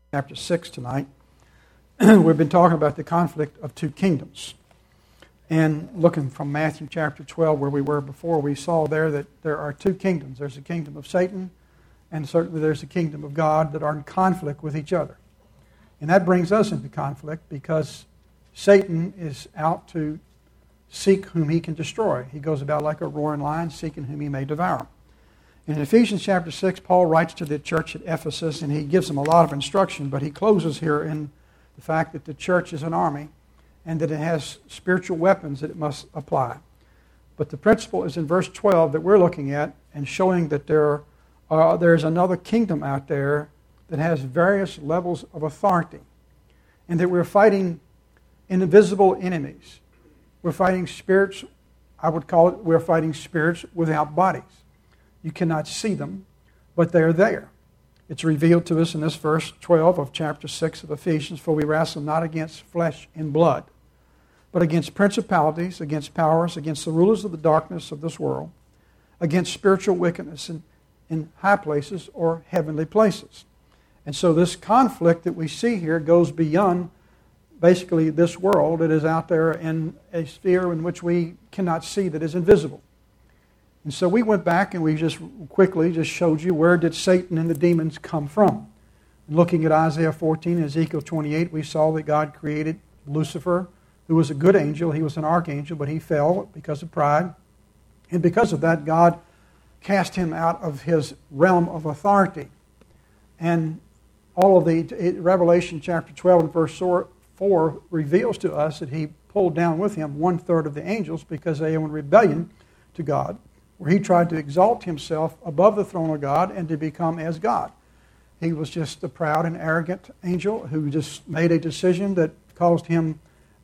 chapter 6 tonight. We've been talking about the conflict of two kingdoms. And looking from Matthew chapter 12, where we were before, we saw there that there are two kingdoms. There's the kingdom of Satan, and certainly there's the kingdom of God that are in conflict with each other. And that brings us into conflict because Satan is out to seek whom he can destroy. He goes about like a roaring lion, seeking whom he may devour. In Ephesians chapter 6, Paul writes to the church at Ephesus, and he gives them a lot of instruction, but he closes here in the fact that the church is an army and that it has spiritual weapons that it must apply. But the principle is in verse 12 that we're looking at and showing that there's another kingdom out there that has various levels of authority and that we're fighting invisible enemies. We're fighting spirits, I would call it, we're fighting spirits without bodies. You cannot see them, but they're there. It's revealed to us in this verse 12 of chapter 6 of Ephesians, for we wrestle not against flesh and blood, but against principalities, against powers, against the rulers of the darkness of this world, against spiritual wickedness in high places or heavenly places. And so this conflict that we see here goes beyond basically this world. It is out there in a sphere in which we cannot see, that is invisible. And so we went back and we just quickly just showed you where did Satan and the demons come from. Looking at Isaiah 14 and Ezekiel 28, we saw that God created Lucifer, who was a good angel. He was an archangel, but he fell because of pride. And because of that, God cast him out of his realm of authority. And all of the Revelation chapter 12 and verse 4 reveals to us that he pulled down with him 1/3 of the angels because they were in rebellion to God, where he tried to exalt himself above the throne of God and to become as God. He was just a proud and arrogant angel who just made a decision that caused him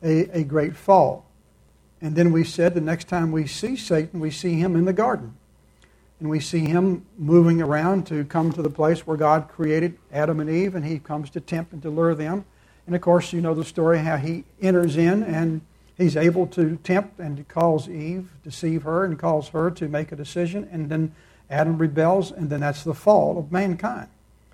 a great fall. And then we said the next time we see Satan, we see him in the garden. And we see him moving around to come to the place where God created Adam and Eve, and he comes to tempt and to lure them. And of course, you know the story how he enters in and he's able to tempt and to cause Eve, deceive her, and cause her to make a decision. And then Adam rebels, and then that's the fall of mankind.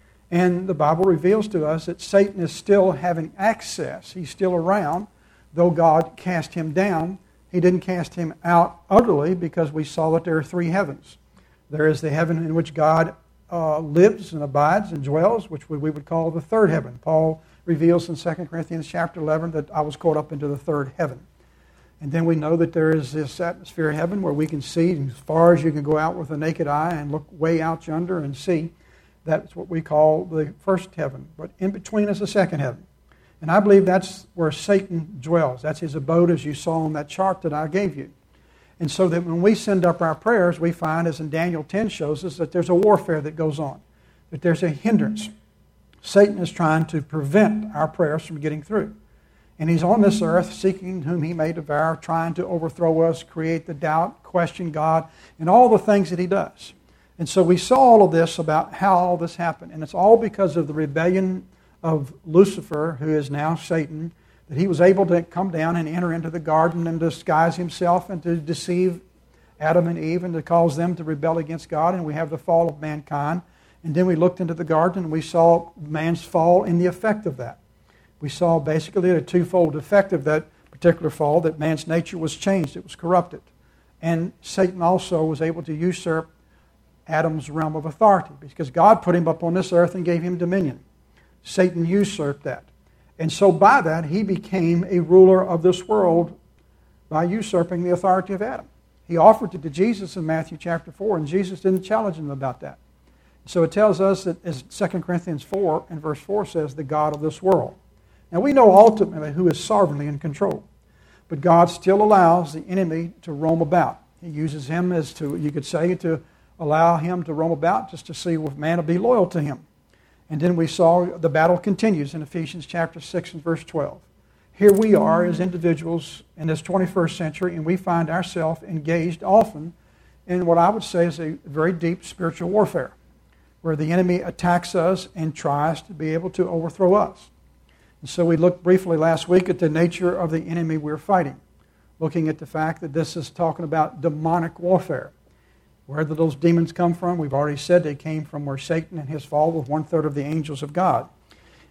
And the Bible reveals to us that Satan is still having access. He's still around. Though God cast him down, he didn't cast him out utterly because we saw that there are three heavens. There is the heaven in which God lives and abides and dwells, which we would call the third heaven. Paul reveals in 2 Corinthians chapter 11 that I was caught up into the third heaven. And then we know that there is this atmosphere of heaven where we can see as far as you can go out with a naked eye and look way out yonder and see. That's what we call the first heaven. But in between is the second heaven. And I believe that's where Satan dwells. That's his abode, as you saw on that chart that I gave you. And so that when we send up our prayers, we find, as in Daniel 10 shows us, that there's a warfare that goes on, that there's a hindrance. Satan is trying to prevent our prayers from getting through. And he's on this earth seeking whom he may devour, trying to overthrow us, create the doubt, question God, and all the things that he does. And so we saw all of this about how all this happened. And it's all because of the rebellion of Lucifer, who is now Satan, that he was able to come down and enter into the garden and disguise himself and to deceive Adam and Eve and to cause them to rebel against God. And we have the fall of mankind. And then we looked into the garden and we saw man's fall and the effect of that. We saw basically a twofold effect of that particular fall, that man's nature was changed, it was corrupted. And Satan also was able to usurp Adam's realm of authority because God put him up on this earth and gave him dominion. Satan usurped that. And so by that, he became a ruler of this world by usurping the authority of Adam. He offered it to Jesus in Matthew chapter 4, and Jesus didn't challenge him about that. So it tells us that, as 2 Corinthians 4 and verse 4 says, the God of this world. Now we know ultimately who is sovereignly in control. But God still allows the enemy to roam about. He uses him as to, you could say, to allow him to roam about just to see if man will be loyal to him. And then we saw the battle continues in Ephesians chapter 6 and verse 12. Here we are as individuals in this 21st century, and we find ourselves engaged often in what I would say is a very deep spiritual warfare, where the enemy attacks us and tries to be able to overthrow us. And so we looked briefly last week at the nature of the enemy we're fighting, looking at the fact that this is talking about demonic warfare. Where did those demons come from? We've already said they came from where Satan and his fall with 1/3 of the angels of God.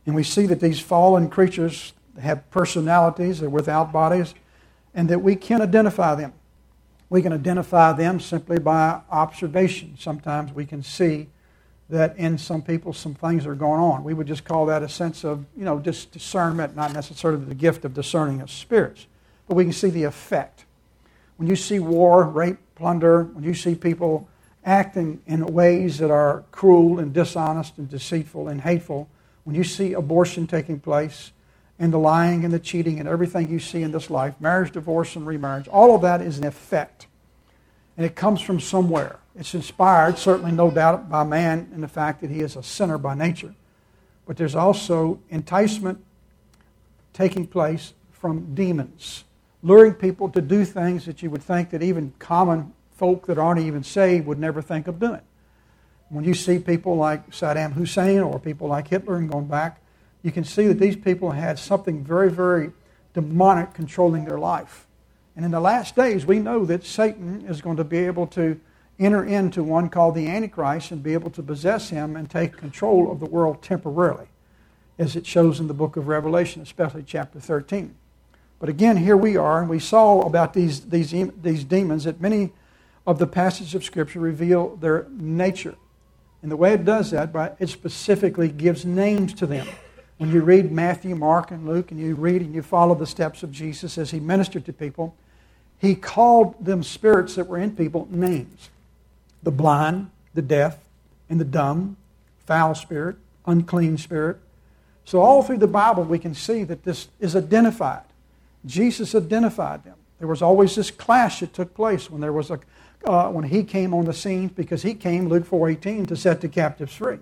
And we see that these fallen creatures have personalities, they're without bodies, and that we can identify them. We can identify them simply by observation. Sometimes we can see that in some people some things are going on. We would just call that a sense of, just discernment, not necessarily the gift of discerning of spirits. But we can see the effect. When you see war, rape, plunder, when you see people acting in ways that are cruel and dishonest and deceitful and hateful, when you see abortion taking place and the lying and the cheating and everything you see in this life, marriage, divorce, and remarriage, all of that is an effect. And it comes from somewhere. It's inspired, certainly no doubt, by man in the fact that he is a sinner by nature. But there's also enticement taking place from demons, luring people to do things that you would think that even common folk that aren't even saved would never think of doing. When you see people like Saddam Hussein or people like Hitler and going back, you can see that these people had something very, very demonic controlling their life. And in the last days, we know that Satan is going to be able to enter into one called the Antichrist and be able to possess him and take control of the world temporarily, as it shows in the book of Revelation, especially chapter 13. But again, here we are, and we saw about these demons that many of the passages of Scripture reveal their nature. And the way it does that, it specifically gives names to them. When you read Matthew, Mark, and Luke, and you read and you follow the steps of Jesus as he ministered to people, he called them spirits that were in people names. The blind, the deaf, and the dumb, foul spirit, unclean spirit. So all through the Bible we can see that this is identified. Jesus identified them. There was always this clash that took place when there was when he came on the scene, because he came, Luke 4:18, to set the captives free.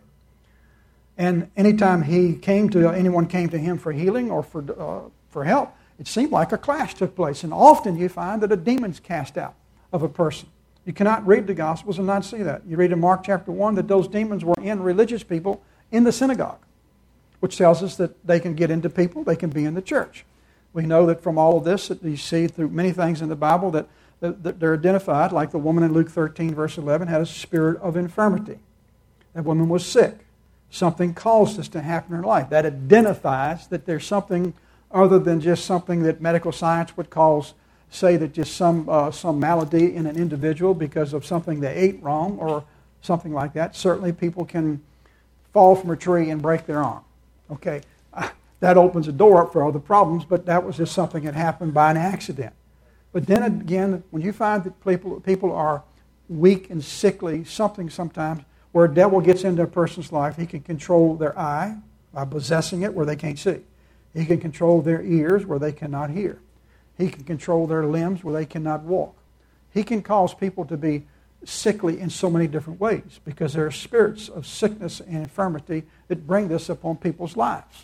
And anytime anyone came to him for healing or for help, it seemed like a clash took place. And often you find that a demon's cast out of a person. You cannot read the Gospels and not see that. You read in Mark chapter 1 that those demons were in religious people in the synagogue, which tells us that they can get into people, they can be in the church. We know that from all of this that you see through many things in the Bible that they're identified, like the woman in Luke 13, verse 11, had a spirit of infirmity. That woman was sick. Something caused this to happen in her life. That identifies that there's something other than just something that medical science would say that just some malady in an individual because of something they ate wrong or something like that. Certainly people can fall from a tree and break their arm. Okay, that opens a door up for other problems, but that was just something that happened by an accident. But then again, when you find that people are weak and sickly, sometimes where a devil gets into a person's life, he can control their eye by possessing it where they can't see. He can control their ears where they cannot hear. He can control their limbs where they cannot walk. He can cause people to be sickly in so many different ways because there are spirits of sickness and infirmity that bring this upon people's lives.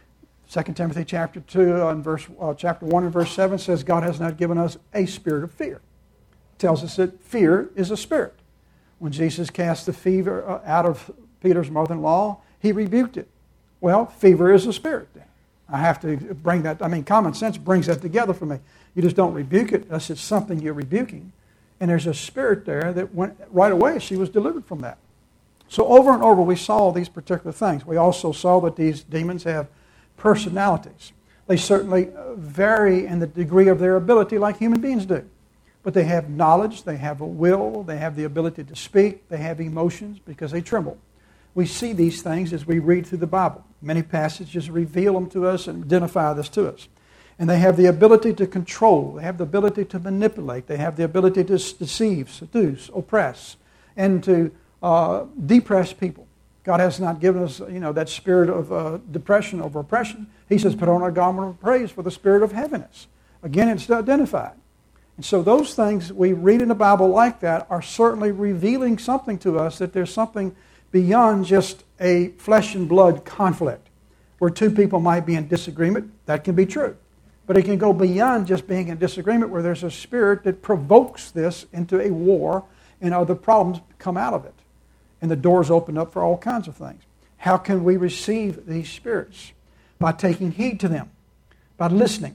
2 Timothy chapter 2 and chapter 1 and verse 7 says God has not given us a spirit of fear. It tells us that fear is a spirit. When Jesus cast the fever out of Peter's mother-in-law, he rebuked it. Well, fever is a spirit then. I have to bring that, common sense brings that together for me. You just don't rebuke it unless it's something you're rebuking. And there's a spirit there that went right away, she was delivered from that. So over and over we saw these particular things. We also saw that these demons have personalities. They certainly vary in the degree of their ability like human beings do. But they have knowledge, they have a will, they have the ability to speak, they have emotions because they tremble. We see these things as we read through the Bible. Many passages reveal them to us and identify this to us. And they have the ability to control, they have the ability to manipulate, they have the ability to deceive, seduce, oppress, and to depress people. God has not given us, that spirit of depression over oppression. He says, put on a garment of praise for the spirit of heaviness. Again, it's identified. And so those things we read in the Bible like that are certainly revealing something to us, that there's something beyond just a flesh and blood conflict where two people might be in disagreement. That can be true. But it can go beyond just being in disagreement where there's a spirit that provokes this into a war and other problems come out of it. And the doors open up for all kinds of things. How can we receive these spirits? By taking heed to them, by listening.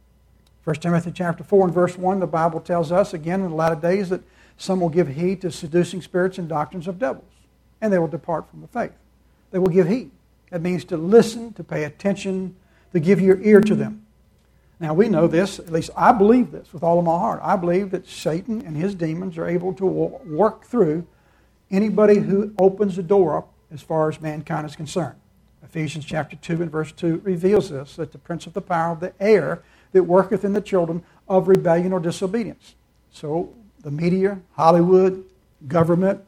1 Timothy chapter 4 and verse 1, the Bible tells us again in the latter days that some will give heed to seducing spirits and doctrines of devils, and they will depart from the faith. They will give heed. It means to listen, to pay attention, to give your ear to them. Now we know this, at least I believe this with all of my heart. I believe that Satan and his demons are able to work through anybody who opens the door up as far as mankind is concerned. Ephesians chapter 2 and verse 2 reveals this, that the prince of the power of the air that worketh in the children of rebellion or disobedience. So the media, Hollywood, government,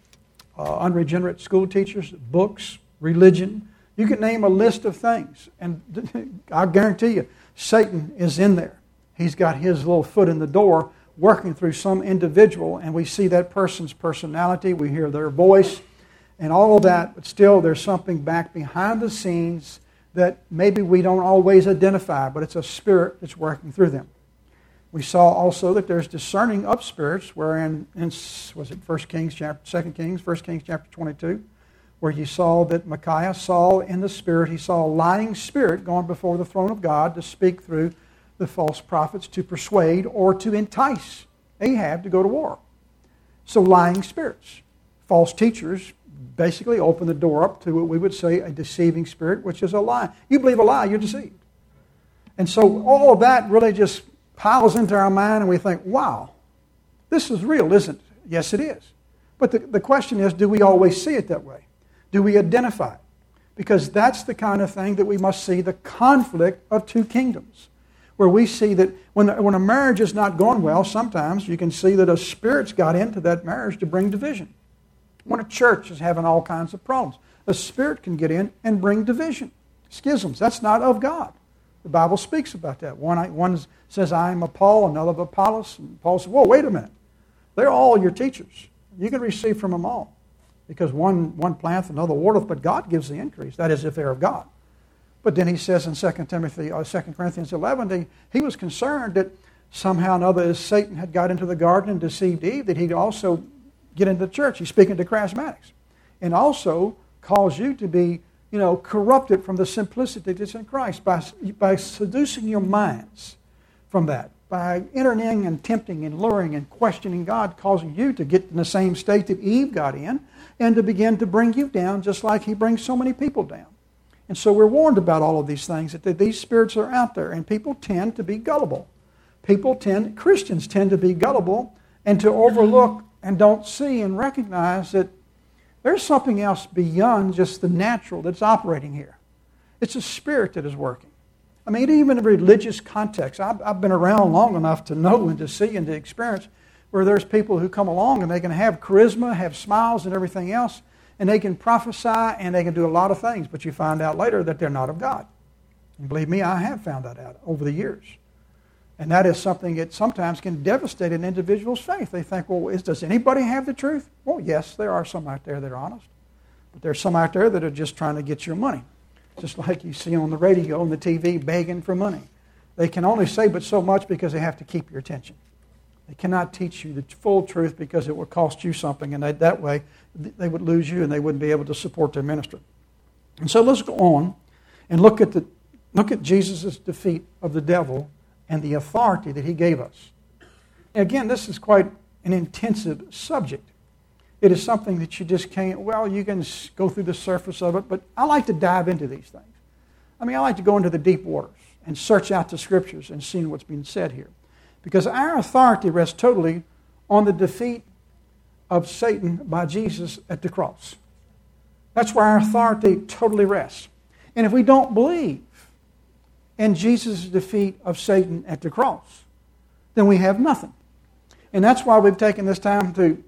unregenerate school teachers, books, religion, you can name a list of things. And I guarantee you, Satan is in there. He's got his little foot in the door working through some individual, and we see that person's personality, we hear their voice, and all of that, but still there's something back behind the scenes that maybe we don't always identify, but it's a spirit that's working through them. We saw also that there's discerning of spirits, wherein, was it 1 Kings chapter 2 Kings, 1 Kings chapter 22, where you saw that Micaiah saw in the spirit, he saw a lying spirit going before the throne of God to speak through the false prophets to persuade or to entice Ahab to go to war. So lying spirits, false teachers basically open the door up to what we would say a deceiving spirit, which is a lie. You believe a lie, you're deceived. And so all of that really just piles into our mind and we think, wow, this is real, isn't it? Yes, it is. But the question is, do we always see it that way? Do we identify it? Because that's the kind of thing that we must see, the conflict of two kingdoms. Where we see that when a marriage is not going well, sometimes you can see that a spirit's got into that marriage to bring division. When a church is having all kinds of problems, a spirit can get in and bring division. Schisms, that's not of God. The Bible speaks about that. One says, I am of Paul, another of Apollos. And Paul says, whoa, wait a minute. They're all your teachers. You can receive from them all. Because one planteth, another watereth, but God gives the increase. That is, if they're of God. But then he says in 2 Corinthians 11, he was concerned that somehow or another, as Satan had got into the garden and deceived Eve, that he'd also get into the church. He's speaking to charismatics. And also cause you to be, corrupted from the simplicity that's in Christ by seducing your minds from that. By entering and tempting and luring and questioning God, causing you to get in the same state that Eve got in and to begin to bring you down just like he brings so many people down. And so we're warned about all of these things, that these spirits are out there, and people tend to be gullible. Christians tend to be gullible and to overlook and don't see and recognize that there's something else beyond just the natural that's operating here. It's a spirit that is working. I mean, even in religious context, I've been around long enough to know and to see and to experience where there's people who come along and they can have charisma, have smiles and everything else, and they can prophesy and they can do a lot of things, but you find out later that they're not of God. And believe me, I have found that out over the years. And that is something that sometimes can devastate an individual's faith. They think, well, does anybody have the truth? Well, yes, there are some out there that are honest. But there's some out there that are just trying to get your money. Just like you see on the radio and the TV begging for money. They can only say but so much because they have to keep your attention. They cannot teach you the full truth because it will cost you something, and that way they would lose you and they wouldn't be able to support their ministry. And so let's go on and look at Jesus' defeat of the devil and the authority that he gave us. And again, this is quite an intensive subject. It is something that you just can't, you can go through the surface of it, but I like to dive into these things. I like to go into the deep waters and search out the Scriptures and see what's being said here. Because our authority rests totally on the defeat of Satan by Jesus at the cross. That's where our authority totally rests. And if we don't believe in Jesus' defeat of Satan at the cross, then we have nothing. And that's why we've taken this time to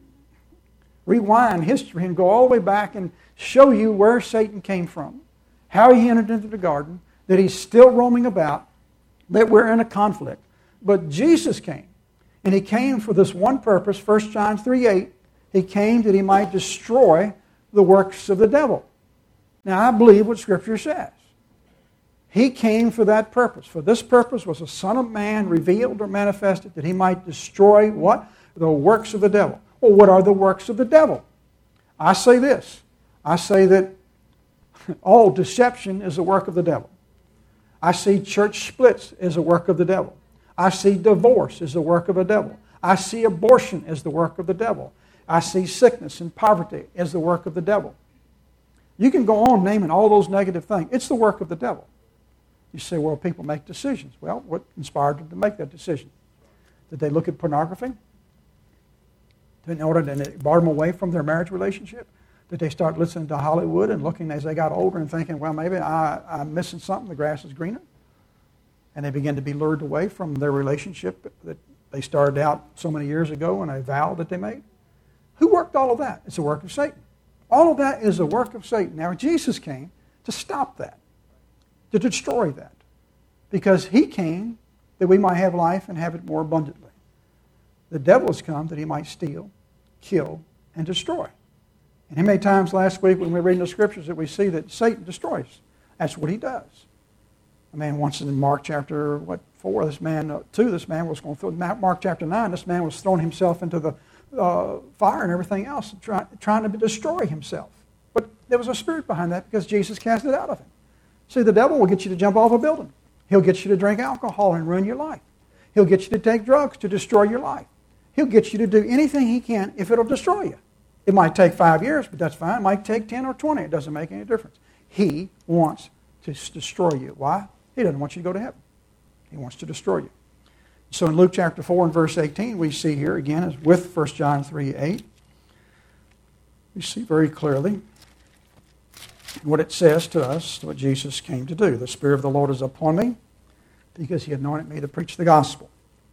rewind history and go all the way back and show you where Satan came from, how he entered into the garden, that he's still roaming about, that we're in a conflict. But Jesus came, and he came for this one purpose, 1 John 3:8. He came that he might destroy the works of the devil. Now, I believe what Scripture says. He came for that purpose. For this purpose was the Son of Man revealed or manifested that he might destroy what? The works of the devil. Well, what are the works of the devil? I say this. I say that all deception is a work of the devil. I see church splits as a work of the devil. I see divorce as the work of the devil. I see abortion as the work of the devil. I see sickness and poverty as the work of the devil. You can go on naming all those negative things. It's the work of the devil. You say, well, people make decisions. Well, what inspired them to make that decision? Did they look at pornography in order to bar them away from their marriage relationship? Did they start listening to Hollywood and looking as they got older and thinking, well, maybe I'm missing something, the grass is greener? And they began to be lured away from their relationship that they started out so many years ago in a vow that they made? Who worked all of that? It's the work of Satan. All of that is the work of Satan. Now, Jesus came to stop that, to destroy that, because he came that we might have life and have it more abundantly. The devil has come that he might steal, kill, and destroy. And how many times last week when we were reading the Scriptures that we see that Satan destroys? That's what he does. A man once in Mark chapter 4, this man was going through, Mark chapter 9, this man was throwing himself into the fire and everything else, trying to destroy himself. But there was a spirit behind that because Jesus cast it out of him. See, the devil will get you to jump off a building. He'll get you to drink alcohol and ruin your life. He'll get you to take drugs to destroy your life. He'll get you to do anything he can if it'll destroy you. It might take 5 years, but that's fine. It might take 10 or 20. It doesn't make any difference. He wants to destroy you. Why? He doesn't want you to go to heaven. He wants to destroy you. So in Luke chapter 4 and verse 18, we see here, again, as with 1 John 3:8, we see very clearly what it says to us, what Jesus came to do. The Spirit of the Lord is upon me because he anointed me to preach the gospel.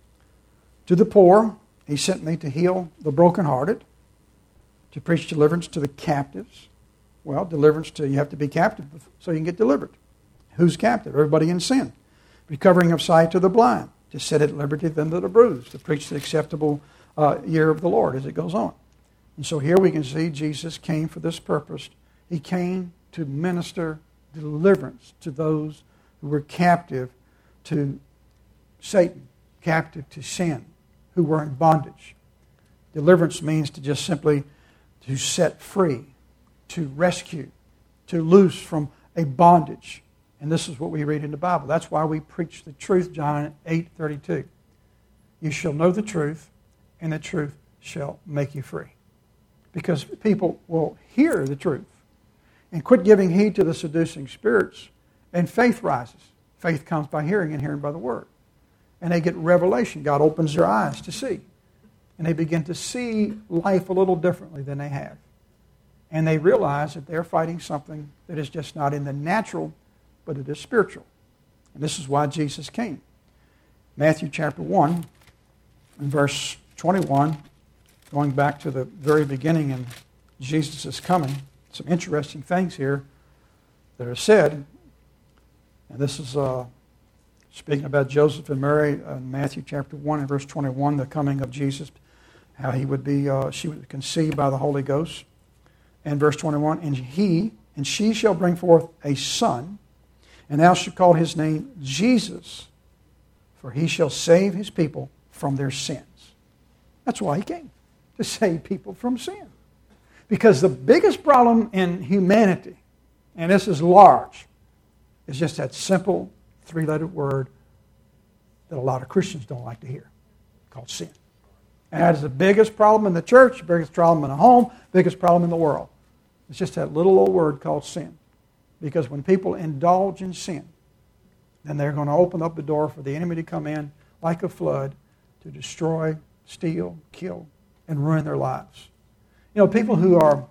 To the poor, he sent me to heal the brokenhearted, to preach deliverance to the captives. Well, deliverance you have to be captive so you can get delivered. Who's captive? Everybody in sin. Recovering of sight to the blind, to set at liberty them that are bruised, to preach the acceptable year of the Lord, as it goes on. And so here we can see Jesus came for this purpose. He came to minister deliverance to those who were captive to Satan, captive to sin, who were in bondage. Deliverance means to just simply to set free, to rescue, to loose from a bondage. And this is what we read in the Bible. That's why we preach the truth, John 8:32. You shall know the truth, and the truth shall make you free. Because people will hear the truth and quit giving heed to the seducing spirits, and faith rises. Faith comes by hearing, and hearing by the word. And they get revelation. God opens their eyes to see. And they begin to see life a little differently than they have. And they realize that they're fighting something that is just not in the natural, but it is spiritual. And this is why Jesus came. Matthew chapter 1 and verse 21, going back to the very beginning and Jesus is coming, some interesting things here that are said. And this is speaking about Joseph and Mary in Matthew chapter 1 and verse 21, the coming of Jesus, how he would be, she would conceive by the Holy Ghost. And verse 21, and she shall bring forth a son, and thou shalt call his name Jesus, for he shall save his people from their sins. That's why he came, to save people from sin. Because the biggest problem in humanity, and this is large, is just that simple three-lettered word that a lot of Christians don't like to hear, called sin. And that is the biggest problem in the church, biggest problem in a home, biggest problem in the world. It's just that little old word called sin. Because when people indulge in sin, then they're going to open up the door for the enemy to come in like a flood to destroy, steal, kill, and ruin their lives. You know, people who are,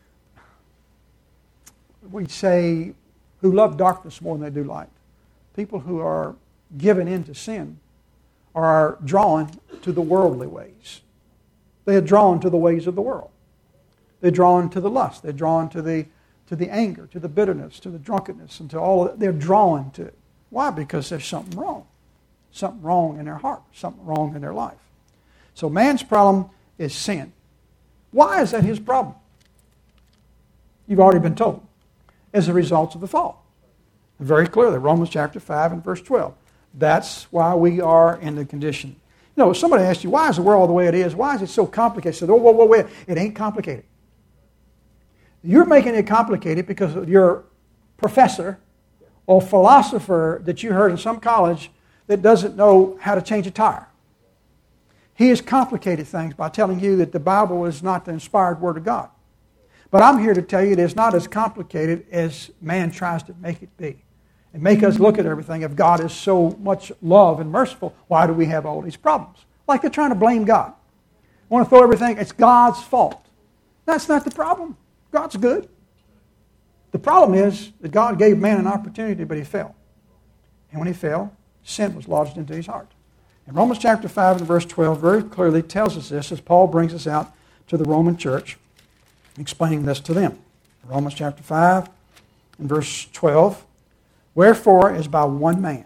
we'd say, who love darkness more than they do light. People who are given into sin are drawn to the worldly ways. They are drawn to the ways of the world. They're drawn to the lust. They're drawn to the anger, to the bitterness, to the drunkenness, and to all of that. They're drawn to it. Why? Because there's something wrong. Something wrong in their heart. Something wrong in their life. So man's problem is sin. Why is that his problem? You've already been told. As a result of the fall. Very clearly, Romans chapter 5 and verse 12. That's why we are in the condition. You know, somebody asked you, why is the world the way it is? Why is it so complicated? So, wait. It ain't complicated. You're making it complicated because of your professor or philosopher that you heard in some college that doesn't know how to change a tire. He has complicated things by telling you that the Bible is not the inspired Word of God. But I'm here to tell you it is not as complicated as man tries to make it be. And make us look at everything. If God is so much love and merciful, why do we have all these problems? Like they're trying to blame God. Want to throw everything, it's God's fault. That's not the problem. God's good. The problem is that God gave man an opportunity, but he fell. And when he fell, sin was lodged into his heart. And Romans chapter 5 and verse 12 very clearly tells us this as Paul brings us out to the Roman church, explaining this to them. Romans chapter 5 and verse 12. Wherefore, as by one man,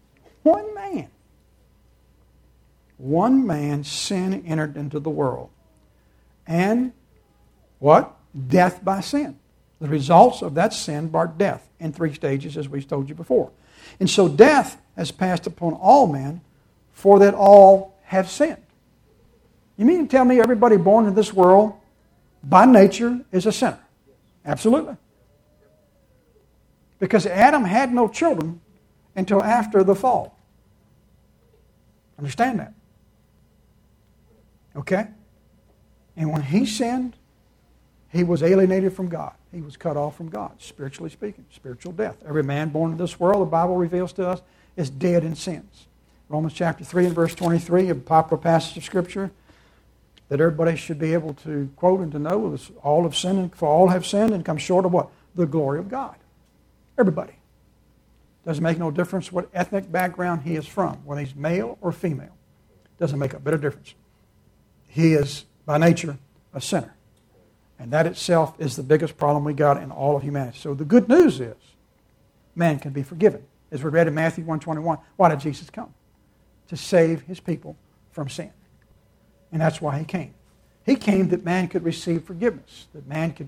one man sin entered into the world. And what? Death by sin. The results of that sin brought death in 3 stages, as we told you before. And so death has passed upon all men, for that all have sinned. You mean to tell me everybody born in this world, by nature, is a sinner? Absolutely. Because Adam had no children until after the fall. Understand that? Okay? And when he sinned, he was alienated from God. He was cut off from God, spiritually speaking, spiritual death. Every man born in this world, the Bible reveals to us, is dead in sins. Romans chapter 3 and verse 23, a popular passage of Scripture that everybody should be able to quote and to know, is all have sinned, for all have sinned and come short of what? The glory of God. Everybody. Doesn't make no difference what ethnic background he is from, whether he's male or female. Doesn't make a bit of difference. He is, by nature, a sinner. And that itself is the biggest problem we got in all of humanity. So the good news is, man can be forgiven. As we read in Matthew 1:21, why did Jesus come? To save his people from sin. And that's why he came. He came that man could receive forgiveness, that man could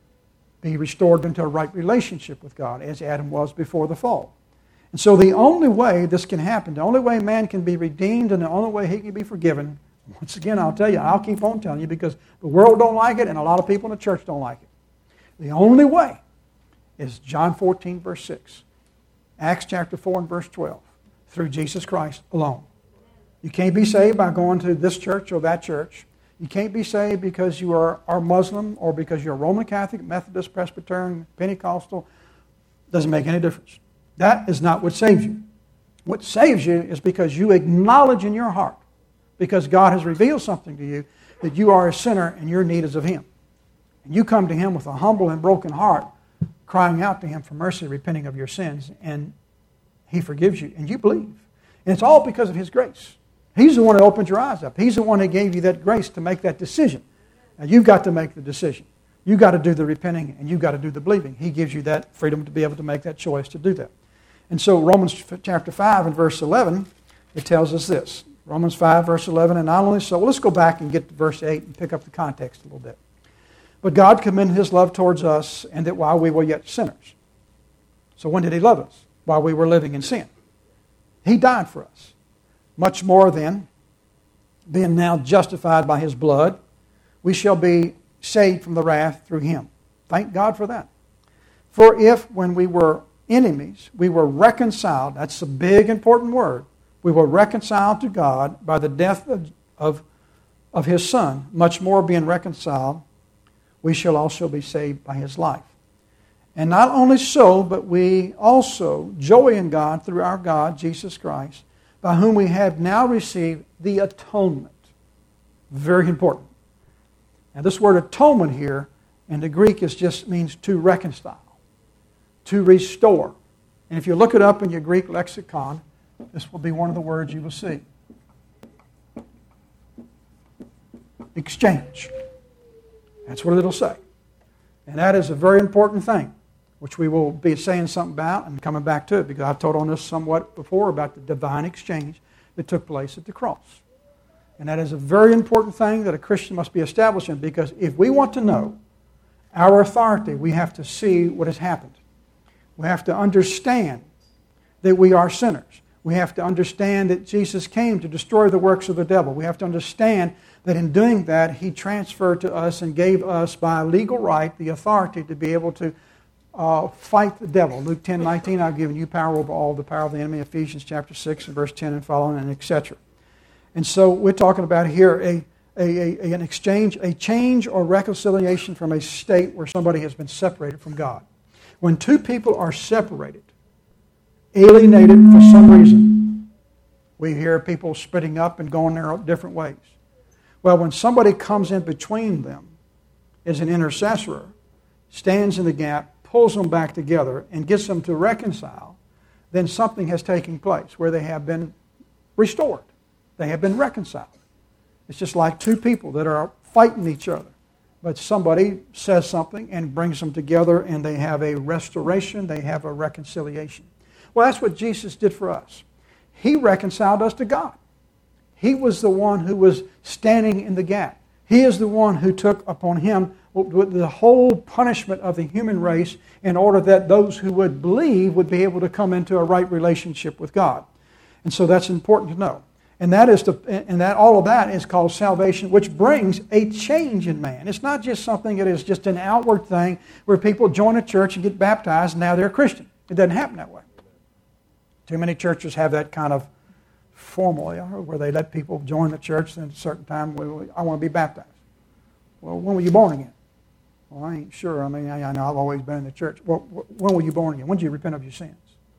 be restored into a right relationship with God, as Adam was before the fall. And so the only way this can happen, the only way man can be redeemed, and the only way he can be forgiven, once again, I'll tell you, I'll keep on telling you, because the world don't like it, and a lot of people in the church don't like it. The only way is John 14, verse 6. Acts chapter 4 and verse 12. Through Jesus Christ alone. You can't be saved by going to this church or that church. You can't be saved because you are Muslim or because you're Roman Catholic, Methodist, Presbyterian, Pentecostal. Doesn't make any difference. That is not what saves you. What saves you is because you acknowledge in your heart, because God has revealed something to you, that you are a sinner and your need is of Him. And you come to Him with a humble and broken heart, crying out to Him for mercy, repenting of your sins, and He forgives you, and you believe. And it's all because of His grace. He's the one that opened your eyes up. He's the one that gave you that grace to make that decision. Now you've got to make the decision. You've got to do the repenting, and you've got to do the believing. He gives you that freedom to be able to make that choice to do that. And so Romans chapter 5 and verse 11, it tells us this. Romans 5 verse 11, and not only so, well, let's go back and get to verse 8 and pick up the context a little bit. But God commended His love towards us, and that while we were yet sinners. So when did He love us? While we were living in sin. He died for us. Much more then, being now justified by His blood, we shall be saved from the wrath through Him. Thank God for that. For if, when we were enemies, we were reconciled, that's a big important word, we were reconciled to God by the death of His Son, much more being reconciled, we shall also be saved by His life. And not only so, but we also joy in God through our God, Jesus Christ, by whom we have now received the atonement. Very important. Now this word atonement here in the Greek just means to reconcile, to restore. And if you look it up in your Greek lexicon, this will be one of the words you will see. Exchange. That's what it'll say. And that is a very important thing, which we will be saying something about and coming back to it, because I've taught on this somewhat before about the divine exchange that took place at the cross. And that is a very important thing that a Christian must be established in, because if we want to know our authority, we have to see what has happened. We have to understand that we are sinners. We have to understand that Jesus came to destroy the works of the devil. We have to understand that in doing that, He transferred to us and gave us by legal right the authority to be able to fight the devil. Luke 10:19, I've given you power over all the power of the enemy. Ephesians chapter 6 and verse 10 and following, and etc. And so we're talking about here an exchange, a change or reconciliation from a state where somebody has been separated from God. When two people are separated, alienated for some reason, we hear people splitting up and going their different ways. Well, when somebody comes in between them as an intercessor, stands in the gap, pulls them back together, and gets them to reconcile, then something has taken place where they have been restored. They have been reconciled. It's just like two people that are fighting each other. But somebody says something and brings them together, and they have a restoration, they have a reconciliation. Well, that's what Jesus did for us. He reconciled us to God. He was the one who was standing in the gap. He is the one who took upon him the whole punishment of the human race in order that those who would believe would be able to come into a right relationship with God. And so that's important to know. And all of that is called salvation, which brings a change in man. It's not just something that is just an outward thing where people join a church and get baptized and now they're a Christian. It doesn't happen that way. Too many churches have that kind of formula where they let people join the church and at a certain time, I want to be baptized. Well, when were you born again? Well, I ain't sure. I mean, I know I've always been in the church. Well, when were you born again? When did you repent of your sins?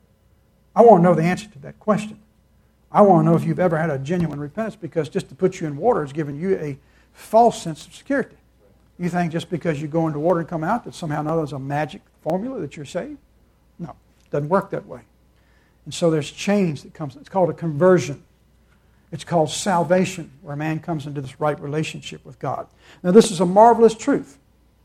I want to know the answer to that question. I want to know if you've ever had a genuine repentance, because just to put you in water is giving you a false sense of security. You think just because you go into water and come out that somehow or another is a magic formula that you're saved? No, it doesn't work that way. And so there's change that comes. It's called a conversion. It's called salvation, where man comes into this right relationship with God. Now, this is a marvelous truth.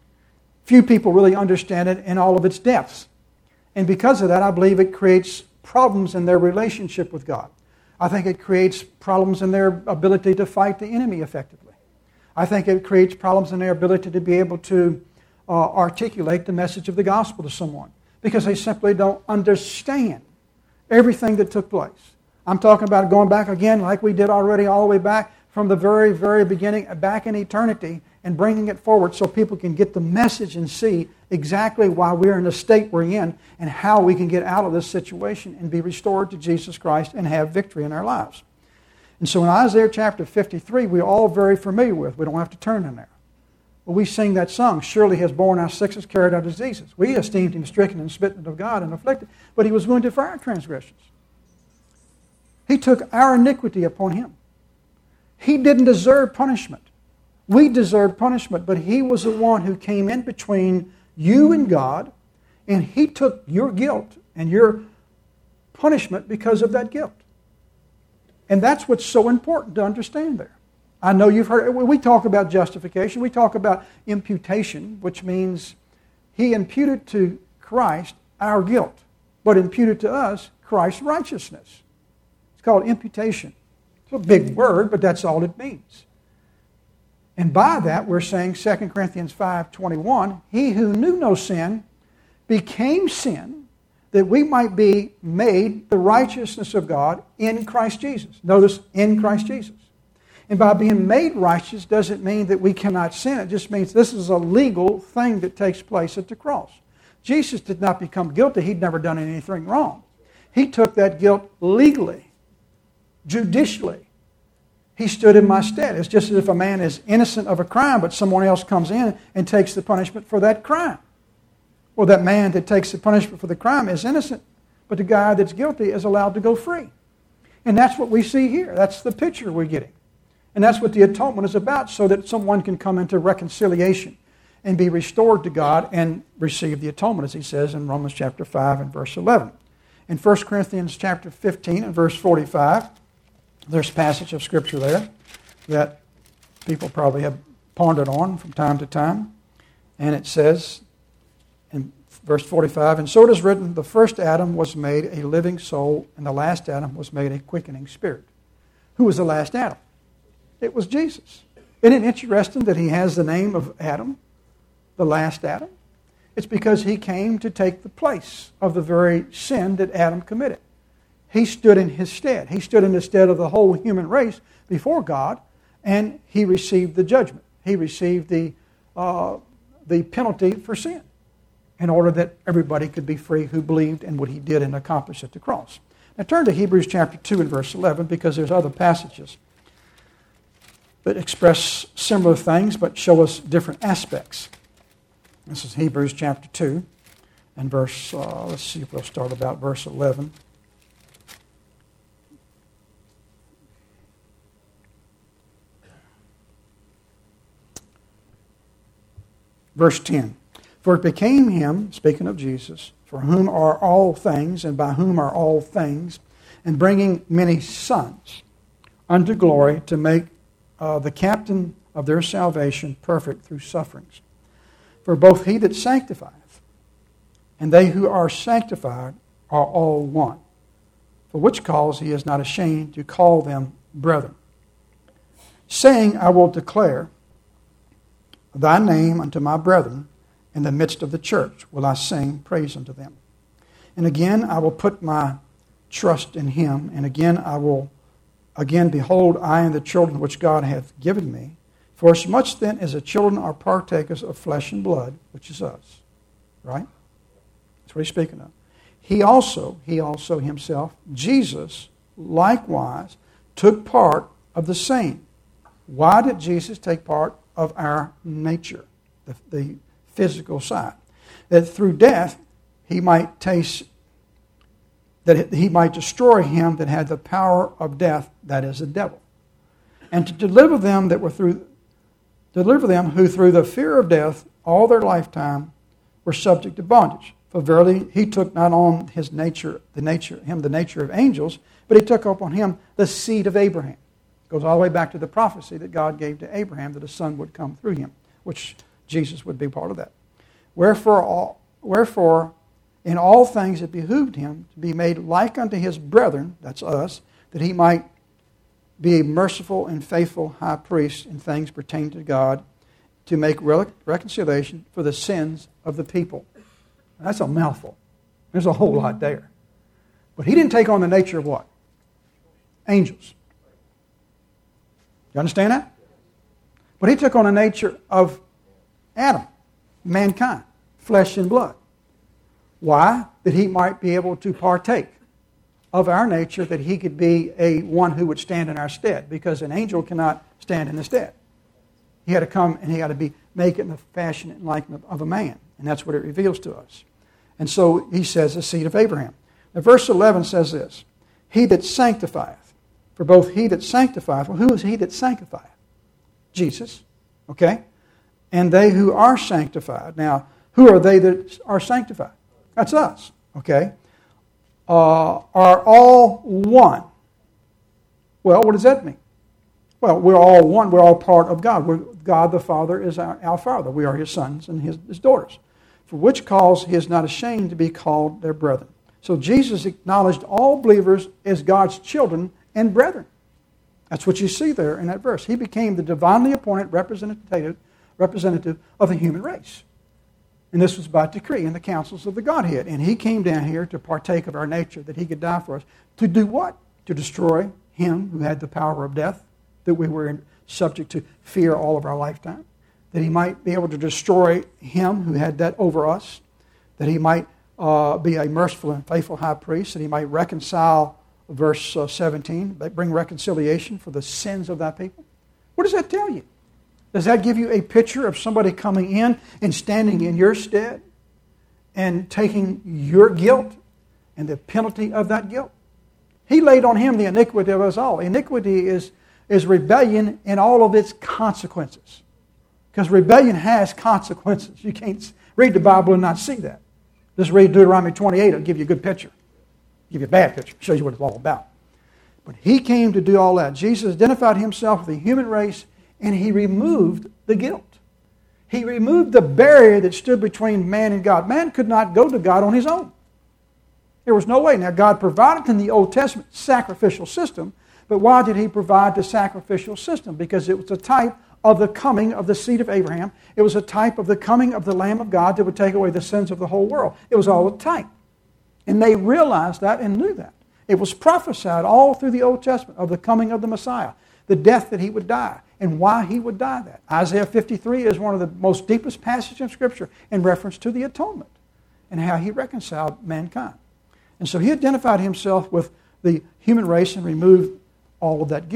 Few people really understand it in all of its depths. And because of that, I believe it creates problems in their relationship with God. I think it creates problems in their ability to fight the enemy effectively. I think it creates problems in their ability to be able to articulate the message of the gospel to someone, because they simply don't understand everything that took place. I'm talking about going back again, like we did already, all the way back from the very, very beginning, back in eternity, and bringing it forward so people can get the message and see exactly why we're in the state we're in and how we can get out of this situation and be restored to Jesus Christ and have victory in our lives. And so in Isaiah chapter 53, we're all very familiar with. We don't have to turn in there. But we sing that song, surely he has borne our sicknesses, carried our diseases. We esteemed him stricken and smitten of God and afflicted, but he was wounded for our transgressions. He took our iniquity upon him. He didn't deserve punishment. We deserved punishment, but he was the one who came in between you and God, and he took your guilt and your punishment because of that guilt. And that's what's so important to understand there. I know you've heard, we talk about justification, we talk about imputation, which means he imputed to Christ our guilt, but imputed to us Christ's righteousness. It's called imputation. It's a big word, but that's all it means. And by that, we're saying 2 Corinthians 5:21, he who knew no sin became sin that we might be made the righteousness of God in Christ Jesus. Notice, in Christ Jesus. And by being made righteous doesn't mean that we cannot sin. It just means this is a legal thing that takes place at the cross. Jesus did not become guilty. He'd never done anything wrong. He took that guilt legally, judicially. He stood in my stead. It's just as if a man is innocent of a crime, but someone else comes in and takes the punishment for that crime. Well, that man that takes the punishment for the crime is innocent, but the guy that's guilty is allowed to go free. And that's what we see here. That's the picture we're getting. And that's what the atonement is about, so that someone can come into reconciliation and be restored to God and receive the atonement, as he says in Romans chapter 5 and verse 11. In 1 Corinthians chapter 15 and verse 45, there's a passage of Scripture there that people probably have pondered on from time to time. And it says in verse 45, and so it is written, the first Adam was made a living soul, and the last Adam was made a quickening spirit. Who was the last Adam? It was Jesus. Isn't it interesting that he has the name of Adam, the last Adam? It's because he came to take the place of the very sin that Adam committed. He stood in his stead. He stood in the stead of the whole human race before God, and he received the judgment. He received the penalty for sin in order that everybody could be free who believed in what he did and accomplished at the cross. Now turn to Hebrews chapter 2 and verse 11, because there's other passages that express similar things but show us different aspects. This is Hebrews chapter 2 and verse, let's see if we'll start about verse 11. Verse 10. For it became him, speaking of Jesus, for whom are all things and by whom are all things, and bringing many sons unto glory, to make the captain of their salvation perfect through sufferings. For both he that sanctifieth and they who are sanctified are all one. For which cause he is not ashamed to call them brethren, saying, I will declare thy name unto my brethren, in the midst of the church will I sing praise unto them. And again I will put my trust in him, and again I will behold, I and the children which God hath given me. For as much then as the children are partakers of flesh and blood, which is us. Right? That's what he's speaking of. He also himself, Jesus, likewise, took part of the same. Why did Jesus take part of our nature, the physical side? That through death he might destroy him that had the power of death, that is the devil, and to deliver them who through the fear of death all their lifetime were subject to bondage. For verily he took not on his nature, the nature of angels, but he took upon him the seed of Abraham. It goes all the way back to the prophecy that God gave to Abraham that a son would come through him, which Jesus would be part of that. Wherefore in all things it behooved him to be made like unto his brethren, that's us, that he might be a merciful and faithful high priest in things pertaining to God, to make reconciliation for the sins of the people. That's a mouthful. There's a whole lot there. But he didn't take on the nature of what? Angels. You understand that? But he took on the nature of Adam, mankind, flesh and blood. Why? That he might be able to partake of our nature, that he could be one who would stand in our stead, because an angel cannot stand in the stead. He had to come and he had to be make it in the fashion and likeness of a man, and that's what it reveals to us. And so he says the seed of Abraham. Now verse 11 says this, he that sanctifieth, for both he that sanctifieth, well, who is he that sanctifieth? Jesus, okay? And they who are sanctified. Now, who are they that are sanctified? That's us, okay? Are all one. Well, what does that mean? Well, we're all one. We're all part of God. God the Father is our Father. We are His sons and His daughters. For which cause He is not ashamed to be called their brethren. So Jesus acknowledged all believers as God's children and brethren. That's what you see there in that verse. He became the divinely appointed representative of the human race. And this was by decree in the councils of the Godhead. And He came down here to partake of our nature, that He could die for us. To do what? To destroy Him who had the power of death, that we were subject to fear all of our lifetime. That He might be able to destroy him who had that over us. That He might be a merciful and faithful high priest. That He might reconcile, verse 17, bring reconciliation for the sins of thy people. What does that tell you? Does that give you a picture of somebody coming in and standing in your stead and taking your guilt and the penalty of that guilt? He laid on Him the iniquity of us all. Iniquity is rebellion in all of its consequences. Because rebellion has consequences. You can't read the Bible and not see that. Just read Deuteronomy 28. It'll give you a good picture. Give you a bad picture. Show you what it's all about. But He came to do all that. Jesus identified Himself with the human race, and He removed the guilt. He removed the barrier that stood between man and God. Man could not go to God on his own. There was no way. Now, God provided in the Old Testament sacrificial system, but why did He provide the sacrificial system? Because it was a type of the coming of the seed of Abraham. It was a type of the coming of the Lamb of God that would take away the sins of the whole world. It was all a type. And they realized that and knew that. It was prophesied all through the Old Testament of the coming of the Messiah, the death that He would die, and why He would die that. Isaiah 53 is one of the most deepest passages in Scripture in reference to the atonement and how He reconciled mankind. And so He identified Himself with the human race and removed all of that guilt.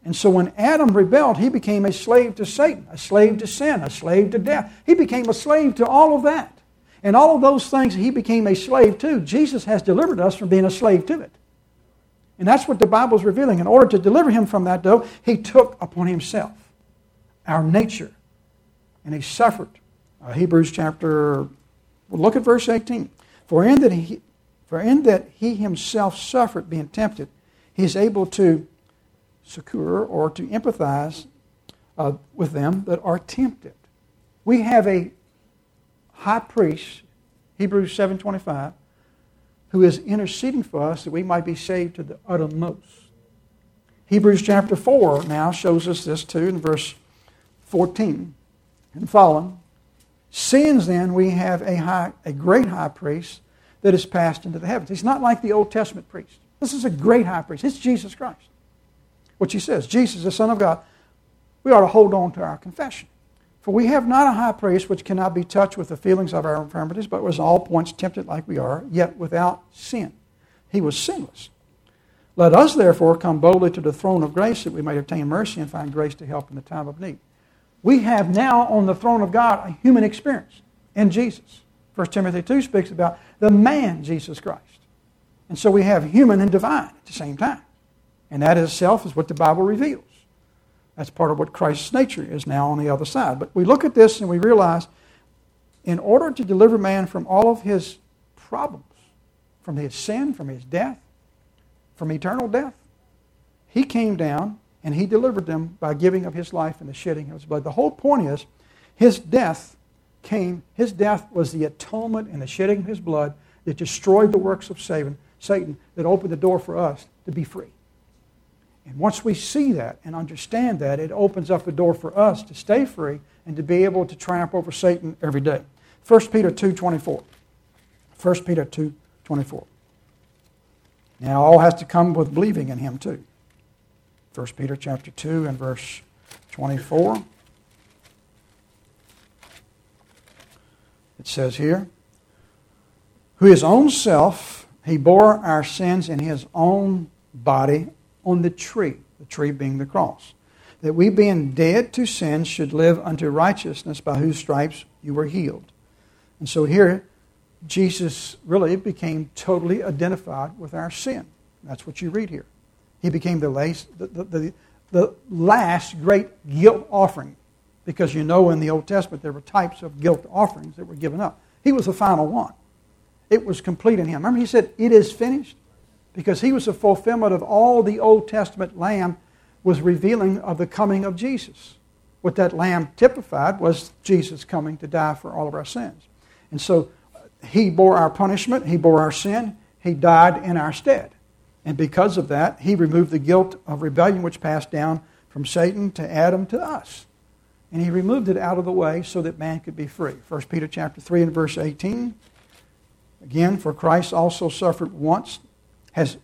And so when Adam rebelled, he became a slave to Satan, a slave to sin, a slave to death. He became a slave to all of that. And all of those things he became a slave to, Jesus has delivered us from being a slave to it. And that's what the Bible is revealing. In order to deliver him from that, though, he took upon himself our nature. And he suffered. Hebrews chapter, well, look at verse 18. For in that he himself suffered being tempted, he is able to succor or to empathize with them that are tempted. We have a high priest, Hebrews 7:25, who is interceding for us that we might be saved to the uttermost. Hebrews chapter 4 now shows us this too in verse 14 and following. Since then we have a great high priest that is passed into the heavens. He's not like the Old Testament priest. This is a great high priest. It's Jesus Christ. Which he says, Jesus, the Son of God, we ought to hold on to our confession. For we have not a high priest which cannot be touched with the feelings of our infirmities, but was all points tempted like we are, yet without sin. He was sinless. Let us therefore come boldly to the throne of grace that we may obtain mercy and find grace to help in the time of need. We have now on the throne of God a human experience in Jesus. 1 Timothy 2 speaks about the man Jesus Christ. And so we have human and divine at the same time. And that itself is what the Bible reveals. That's part of what Christ's nature is now on the other side. But we look at this and we realize in order to deliver man from all of his problems, from his sin, from his death, from eternal death, he came down and he delivered them by giving of his life and the shedding of his blood. The whole point is his death was the atonement and the shedding of his blood that destroyed the works of Satan, that opened the door for us to be free. And once we see that and understand that, it opens up the door for us to stay free and to be able to triumph over Satan every day. 1 Peter 2:24. 1 Peter 2:24. Now all has to come with believing in him too. 1 Peter chapter 2 and verse 24. It says here, who his own self, he bore our sins in his own body on the tree being the cross, that we being dead to sin should live unto righteousness, by whose stripes you were healed. And so here, Jesus really became totally identified with our sin. That's what you read here. He became the last great guilt offering, because you know in the Old Testament there were types of guilt offerings that were given up. He was the final one. It was complete in him. Remember he said, it is finished? Because he was the fulfillment of all the Old Testament lamb was revealing of the coming of Jesus. What that lamb typified was Jesus coming to die for all of our sins. And so he bore our punishment, he bore our sin, he died in our stead. And because of that, he removed the guilt of rebellion which passed down from Satan to Adam to us. And he removed it out of the way so that man could be free. 1 Peter chapter 3 and verse 18. Again, for Christ also suffered once, has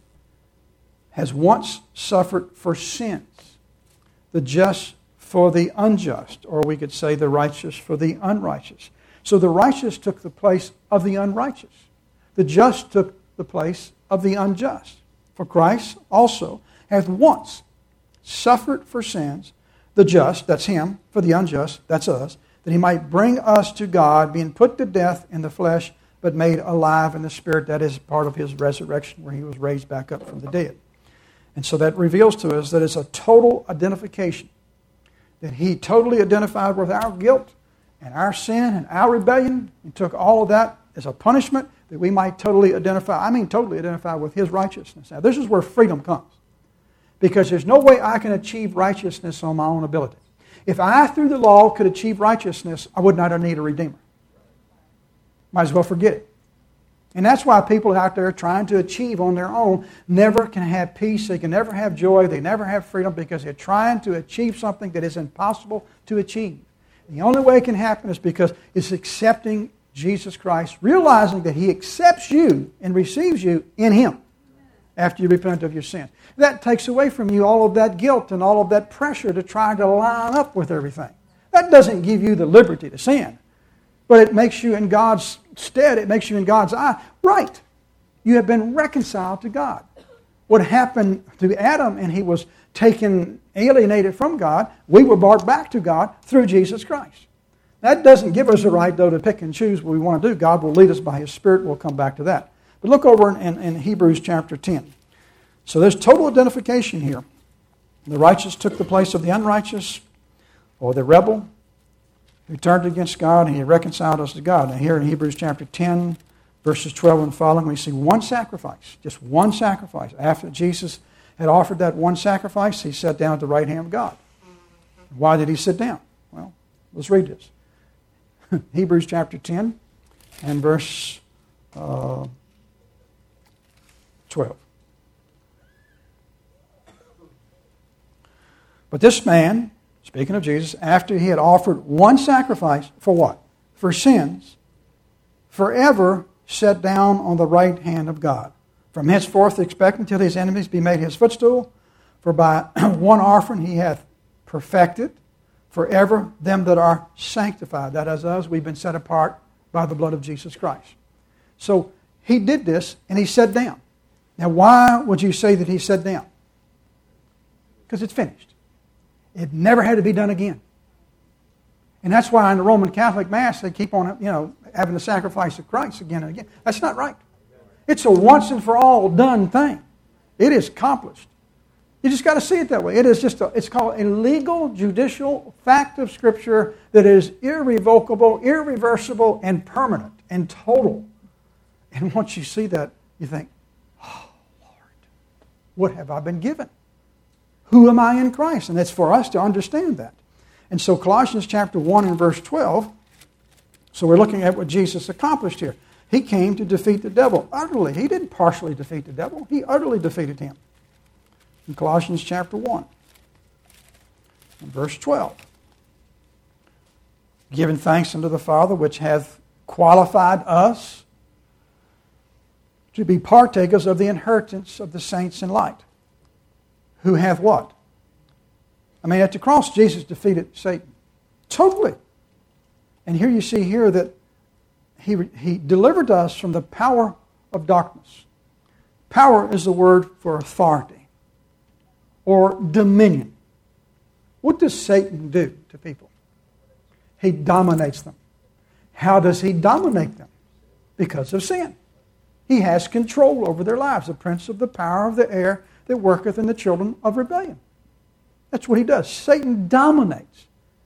once suffered for sins, the just for the unjust, or we could say the righteous for the unrighteous. So the righteous took the place of the unrighteous. The just took the place of the unjust. For Christ also hath once suffered for sins, the just, that's him, for the unjust, that's us, that he might bring us to God, being put to death in the flesh, but made alive in the Spirit. That is part of his resurrection, where he was raised back up from the dead. And so that reveals to us that it's a total identification, that he totally identified with our guilt and our sin and our rebellion, and took all of that as a punishment that we might totally identify with his righteousness. Now this is where freedom comes, because there's no way I can achieve righteousness on my own ability. If I, through the law, could achieve righteousness, I would not need a Redeemer. Might as well forget it. And that's why people out there trying to achieve on their own never can have peace, they can never have joy, they never have freedom, because they're trying to achieve something that is impossible to achieve. The only way it can happen is because it's accepting Jesus Christ, realizing that he accepts you and receives you in him after you repent of your sins. That takes away from you all of that guilt and all of that pressure to try to line up with everything. That doesn't give you the liberty to sin. But it makes you in God's stead, it makes you in God's eye right. You have been reconciled to God. What happened to Adam, and he was taken, alienated from God. We were brought back to God through Jesus Christ. That doesn't give us a right, though, to pick and choose what we want to do. God will lead us by His Spirit. We'll come back to that. But look over in Hebrews chapter 10. So there's total identification here. The righteous took the place of the unrighteous, or the rebel who turned against God, and He reconciled us to God. Now here in Hebrews chapter 10, verses 12 and following, we see one sacrifice, just one sacrifice. After Jesus had offered that one sacrifice, He sat down at the right hand of God. Why did He sit down? Well, let's read this. Hebrews chapter 10 and verse 12. But this man, speaking of Jesus, after He had offered one sacrifice for what? For sins, forever sat down on the right hand of God. From henceforth expect until His enemies be made His footstool. For by one offering He hath perfected forever them that are sanctified. That is us. We've been set apart by the blood of Jesus Christ. So He did this and He sat down. Now why would you say that He sat down? Because it's finished. It never had to be done again. And that's why in the Roman Catholic Mass they keep on, having the sacrifice of Christ again and again. That's not right. It's a once and for all done thing. It is accomplished. You just got to see it that way. It is it's called a legal, judicial fact of Scripture that is irrevocable, irreversible, and permanent and total. And once you see that, you think, oh, Lord, what have I been given? Who am I in Christ? And it's for us to understand that. And so Colossians chapter 1 and verse 12, so we're looking at what Jesus accomplished here. He came to defeat the devil utterly. He didn't partially defeat the devil. He utterly defeated him. In Colossians chapter 1 and verse 12. Giving thanks unto the Father which hath qualified us to be partakers of the inheritance of the saints in light. Who hath what? At the cross, Jesus defeated Satan. Totally. And here you see here that He delivered us from the power of darkness. Power is the word for authority or dominion. What does Satan do to people? He dominates them. How does he dominate them? Because of sin. He has control over their lives. The prince of the power of the air that worketh in the children of rebellion. That's what he does. Satan dominates.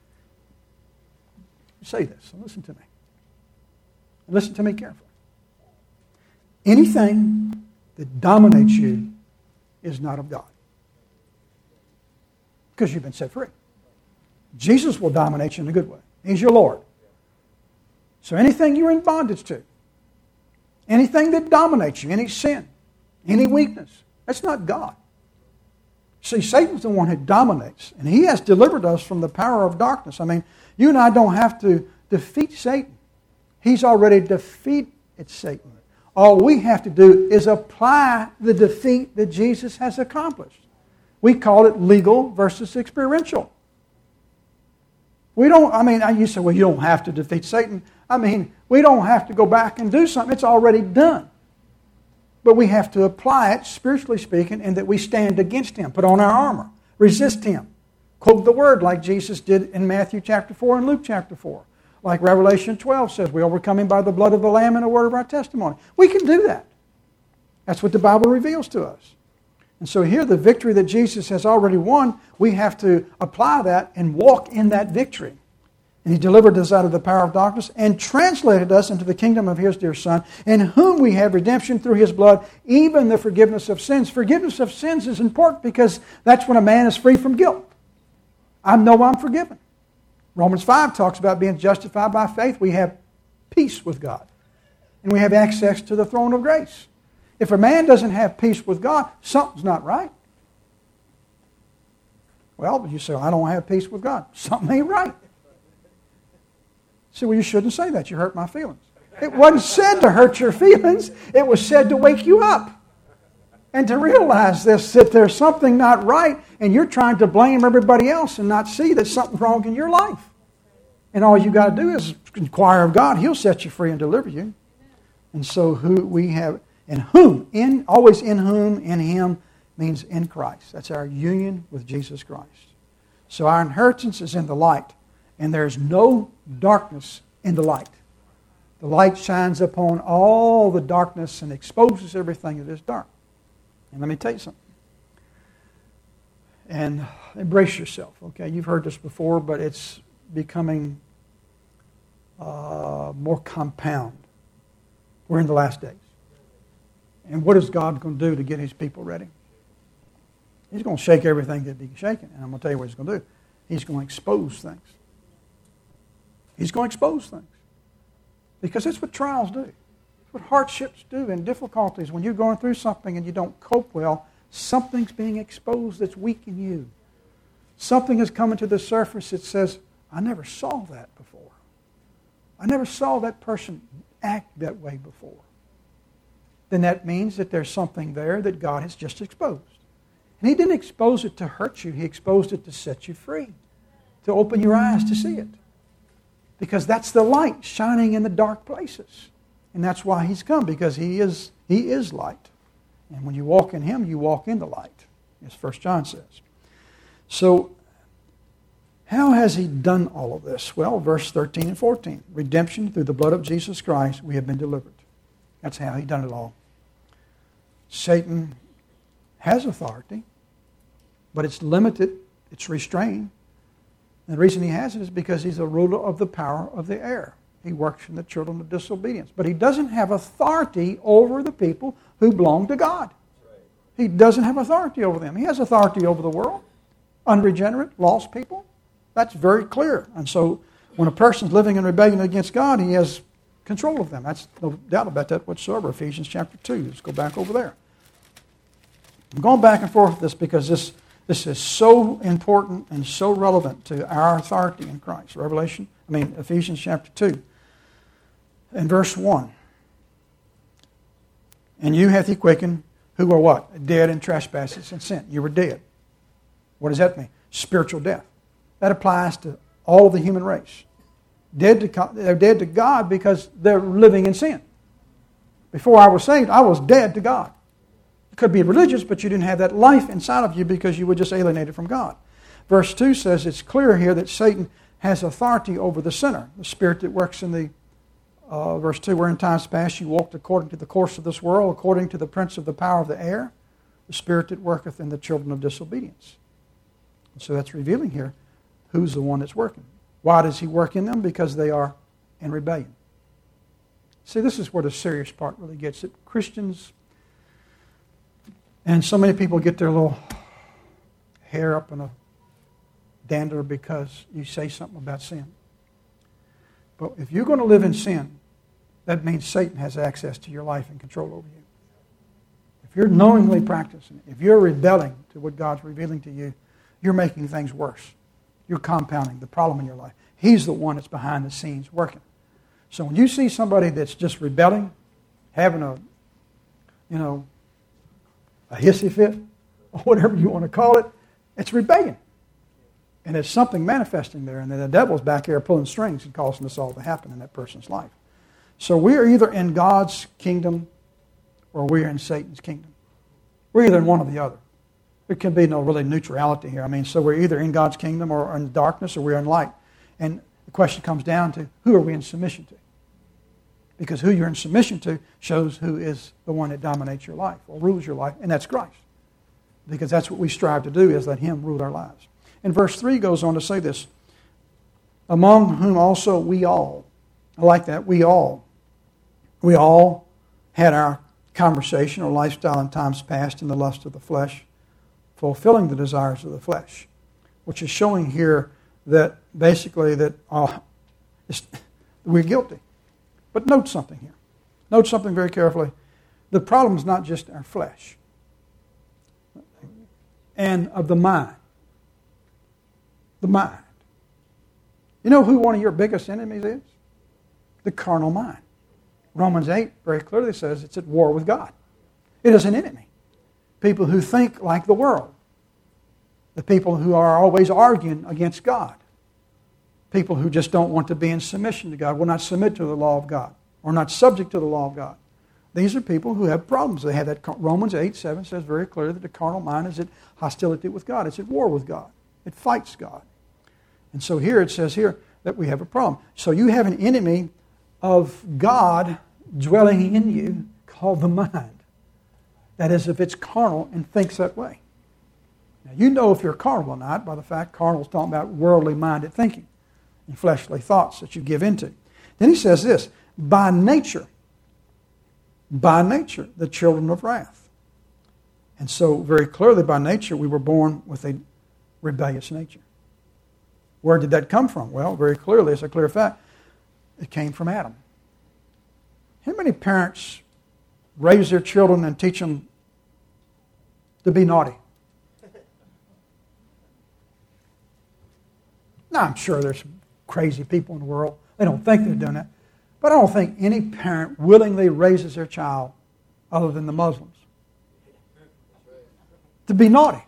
Say this. Listen to me. Listen to me carefully. Anything that dominates you is not of God. Because you've been set free. Jesus will dominate you in a good way. He's your Lord. So anything you're in bondage to, anything that dominates you, any sin, any weakness, that's not God. See, Satan's the one who dominates, and he has delivered us from the power of darkness. You and I don't have to defeat Satan. He's already defeated Satan. All we have to do is apply the defeat that Jesus has accomplished. We call it legal versus experiential. We don't, you say, well, you don't have to defeat Satan. We don't have to go back and do something. It's already done. But we have to apply it, spiritually speaking, and that we stand against him, put on our armor, resist him, quote the word like Jesus did in Matthew chapter 4 and Luke chapter 4. Like Revelation 12 says, we overcome him by the blood of the Lamb and the word of our testimony. We can do that. That's what the Bible reveals to us. And so here, the victory that Jesus has already won, we have to apply that and walk in that victory. And he delivered us out of the power of darkness and translated us into the kingdom of his dear Son, in whom we have redemption through his blood, even the forgiveness of sins. Forgiveness of sins is important because that's when a man is free from guilt. I know I'm forgiven. Romans 5 talks about being justified by faith. We have peace with God. And we have access to the throne of grace. If a man doesn't have peace with God, something's not right. Well, you say, I don't have peace with God. Something ain't right. See, well, you shouldn't say that. You hurt my feelings. It wasn't said to hurt your feelings. It was said to wake you up. And to realize this, that there's something not right, and you're trying to blame everybody else and not see that something's wrong in your life. And all you got to do is inquire of God. He'll set you free and deliver you. And so always in whom, in him, means in Christ. That's our union with Jesus Christ. So our inheritance is in the light, and there's no darkness in the light. The light shines upon all the darkness and exposes everything that is dark. And let me tell you something. And embrace yourself, okay? You've heard this before, but it's becoming more compound. We're in the last days. And what is God going to do to get His people ready? He's going to shake everything that He can shake it. And I'm going to tell you what He's going to do. He's going to expose things. He's going to expose things. Because that's what trials do. That's what hardships do and difficulties. When you're going through something and you don't cope well, something's being exposed that's weak in you. Something is coming to the surface that says, I never saw that before. I never saw that person act that way before. Then that means that there's something there that God has just exposed. And He didn't expose it to hurt you. He exposed it to set you free, to open your eyes to see it. Because that's the light shining in the dark places. And that's why He's come, because He is light. And when you walk in Him, you walk in the light, as 1 John says. So, how has He done all of this? Well, verse 13 and 14. Redemption through the blood of Jesus Christ, we have been delivered. That's how He done it all. Satan has authority, but it's limited, it's restrained. And the reason he has it is because he's a ruler of the power of the air. He works in the children of disobedience. But he doesn't have authority over the people who belong to God. He doesn't have authority over them. He has authority over the world, unregenerate, lost people. That's very clear. And so when a person's living in rebellion against God, he has control of them. That's no doubt about that whatsoever. Ephesians chapter 2. Let's go back over there. I'm going back and forth with this because this is so important and so relevant to our authority in Christ. Ephesians chapter 2 and verse 1. And you hath He quickened who were what? Dead in trespasses and sin. You were dead. What does that mean? Spiritual death. That applies to all the human race. They're dead to God because they're living in sin. Before I was saved, I was dead to God. You could be religious, but you didn't have that life inside of you because you were just alienated from God. Verse 2 says it's clear here that Satan has authority over the sinner, the spirit that works in the, verse 2, where in times past you walked according to the course of this world, according to the prince of the power of the air, the spirit that worketh in the children of disobedience. And so that's revealing here who's the one that's working. Why does he work in them? Because they are in rebellion. See, this is where the serious part really gets it. Christians, and so many people get their little hair up in a dander because you say something about sin. But if you're going to live in sin, that means Satan has access to your life and control over you. If you're knowingly practicing it, if you're rebelling to what God's revealing to you, you're making things worse. You're compounding the problem in your life. He's the one that's behind the scenes working. So when you see somebody that's just rebelling, having a hissy fit, or whatever you want to call it, it's rebellion. And there's something manifesting there, and then the devil's back there pulling strings and causing this all to happen in that person's life. So we are either in God's kingdom or we are in Satan's kingdom. We're either in one or the other. There can be no really neutrality here. So we're either in God's kingdom or in darkness or we're in light. And the question comes down to, who are we in submission to? Because who you're in submission to shows who is the one that dominates your life or rules your life, and that's Christ. Because that's what we strive to do, is let Him rule our lives. And verse 3 goes on to say this, among whom also we all, I like that, we all had our conversation or lifestyle in times past in the lust of the flesh, fulfilling the desires of the flesh, which is showing here that basically that we're guilty. But note something here. Note something very carefully. The problem is not just our flesh and of the mind. The mind. You know who one of your biggest enemies is? The carnal mind. Romans 8 very clearly says it's at war with God. It is an enemy. People who think like the world. The people who are always arguing against God. People who just don't want to be in submission to God, will not submit to the law of God, or not subject to the law of God. These are people who have problems. They have that. Romans 8:7 says very clearly that the carnal mind is at hostility with God. It's at war with God. It fights God. And so here it says here that we have a problem. So you have an enemy of God dwelling in you called the mind. That is, if it's carnal and thinks that way. Now, you know if you're carnal or not by the fact carnal is talking about worldly-minded thinking and fleshly thoughts that you give into. Then he says this, by nature, the children of wrath. And so very clearly by nature we were born with a rebellious nature. Where did that come from? Well, very clearly, it's a clear fact. It came from Adam. How many parents raise their children and teach them to be naughty? Now, I'm sure there's some crazy people in the world. They don't think they're doing that. But I don't think any parent willingly raises their child, other than the Muslims, to be naughty.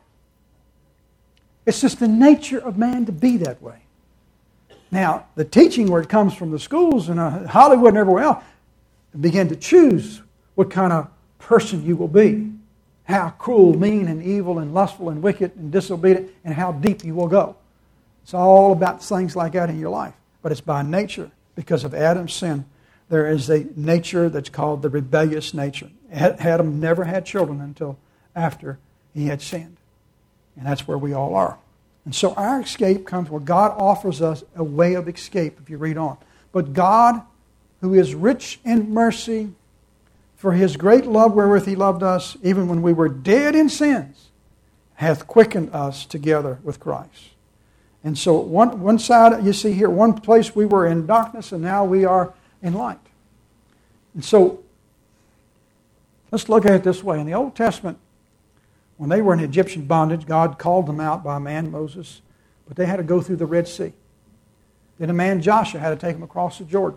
It's just the nature of man to be that way. Now, the teaching where it comes from the schools and Hollywood and everywhere else, begin to choose what kind of person you will be. How cruel, mean, and evil, and lustful, and wicked, and disobedient, and how deep you will go. It's all about things like that in your life. But it's by nature. Because of Adam's sin, there is a nature that's called the rebellious nature. Adam never had children until after he had sinned. And that's where we all are. And so our escape comes where God offers us a way of escape, if you read on. But God, who is rich in mercy, for His great love wherewith He loved us, even when we were dead in sins, hath quickened us together with Christ. And so one side, you see here, one place we were in darkness and now we are in light. And so let's look at it this way. In the Old Testament, when they were in Egyptian bondage, God called them out by a man, Moses, but they had to go through the Red Sea. Then a man, Joshua, had to take them across the Jordan.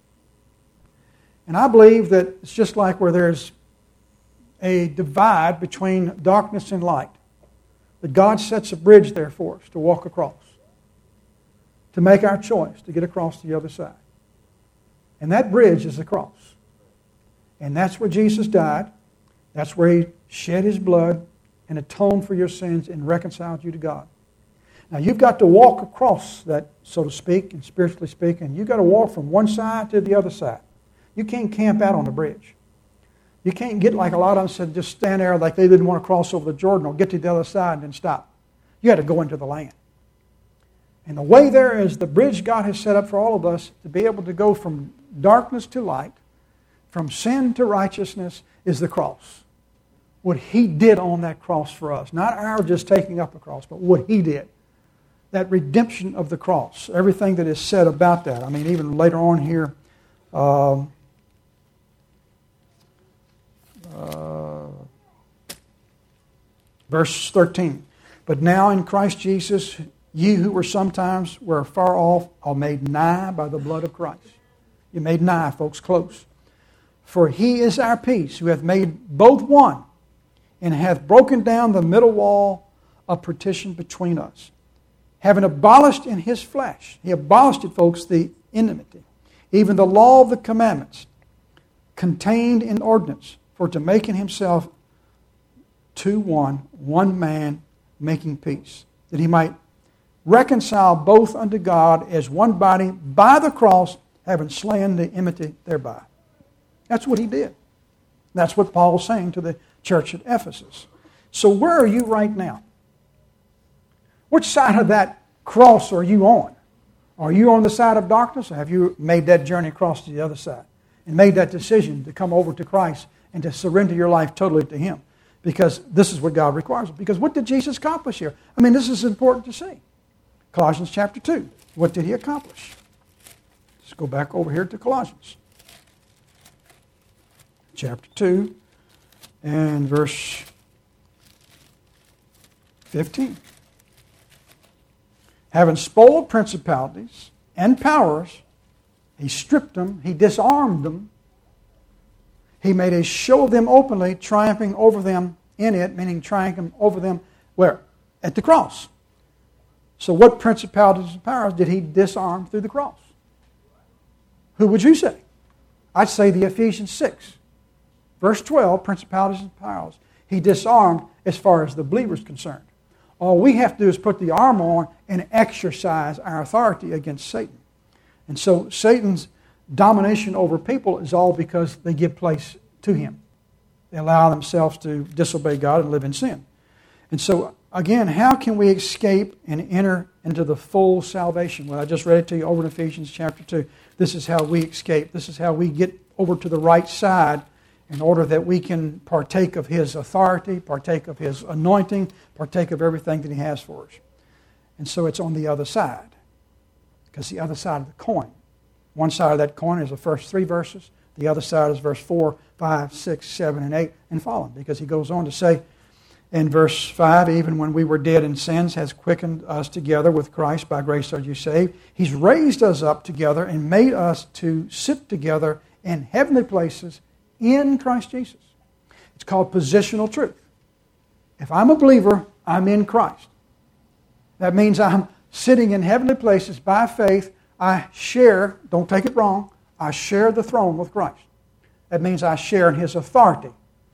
And I believe that it's just like where there's a divide between darkness and light, that God sets a bridge there for us to walk across, to make our choice to get across the other side. And that bridge is the cross. And that's where Jesus died. That's where He shed His blood and atoned for your sins and reconciled you to God. Now you've got to walk across that, so to speak, and spiritually speaking. You've got to walk from one side to the other side. You can't camp out on the bridge. You can't get like a lot of them said, just stand there like they didn't want to cross over the Jordan or get to the other side and then stop. You had to go into the land. And the way there is the bridge God has set up for all of us to be able to go from darkness to light, from sin to righteousness, is the cross. What He did on that cross for us. Not our just taking up the cross, but what He did. That redemption of the cross. Everything that is said about that. I mean, even later on here, verse 13. But now in Christ Jesus, ye who were sometimes were far off are made nigh by the blood of Christ. You're made nigh, folks, close. For He is our peace, who hath made both one, and hath broken down the middle wall of partition between us, having abolished in His flesh. He abolished it, folks, the enmity, even the law of the commandments, contained in ordinance, for to make in Himself two one man, making peace, that He might reconcile both unto God as one body by the cross, having slain the enmity thereby. That's what He did. That's what Paul was saying to the church at Ephesus. So where are you right now? Which side of that cross are you on? Are you on the side of darkness, or have you made that journey across to the other side and made that decision to come over to Christ and to surrender your life totally to Him? Because this is what God requires. Because what did Jesus accomplish here? I mean, this is important to see. Colossians chapter 2. What did He accomplish? Let's go back over here to Colossians. Chapter 2 and verse 15. Having spoiled principalities and powers, He stripped them, He disarmed them. He made a show of them openly, triumphing over them in it, meaning triumphing over them where? At the cross. So what principalities and powers did He disarm through the cross? Who would you say? I'd say the Ephesians 6. Verse 12, principalities and powers, He disarmed as far as the believer is concerned. All we have to do is put the armor on and exercise our authority against Satan. And so Satan's domination over people is all because they give place to him. They allow themselves to disobey God and live in sin. And so, again, how can we escape and enter into the full salvation? Well, I just read it to you over in Ephesians chapter 2. This is how we escape. This is how we get over to the right side in order that we can partake of His authority, partake of His anointing, partake of everything that He has for us. And so it's on the other side, because the other side of the coin. One side of that coin is the first 3 verses. The other side is verse 4, 5, 6, 7, and 8, and following, because he goes on to say in verse 5, even when we were dead in sins, has quickened us together with Christ. By grace are you saved. He's raised us up together and made us to sit together in heavenly places in Christ Jesus. It's called positional truth. If I'm a believer, I'm in Christ. That means I'm sitting in heavenly places by faith. I share, don't take it wrong, I share the throne with Christ. That means I share in His authority.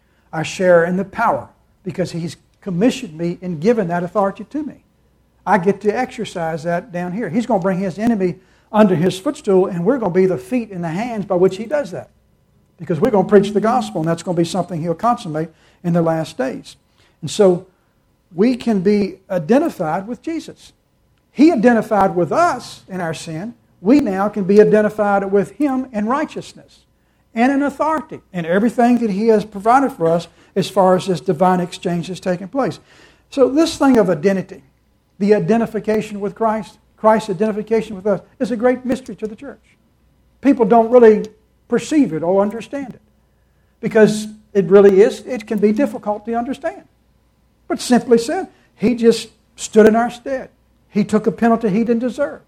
I share in the power because He's commissioned me and given that authority to me. I get to exercise that down here. He's going to bring His enemy under His footstool, and we're going to be the feet and the hands by which He does that. Because we're going to preach the gospel, and that's going to be something He'll consummate in the last days. And so we can be identified with Jesus. He identified with us in our sin. We now can be identified with Him in righteousness and in authority and everything that He has provided for us as far as this divine exchange has taken place. So this thing of identity, the identification with Christ, Christ's identification with us, is a great mystery to the church. People don't really perceive it or understand it because it really is, it can be difficult to understand. But simply said, He just stood in our stead. He took a penalty He didn't deserve.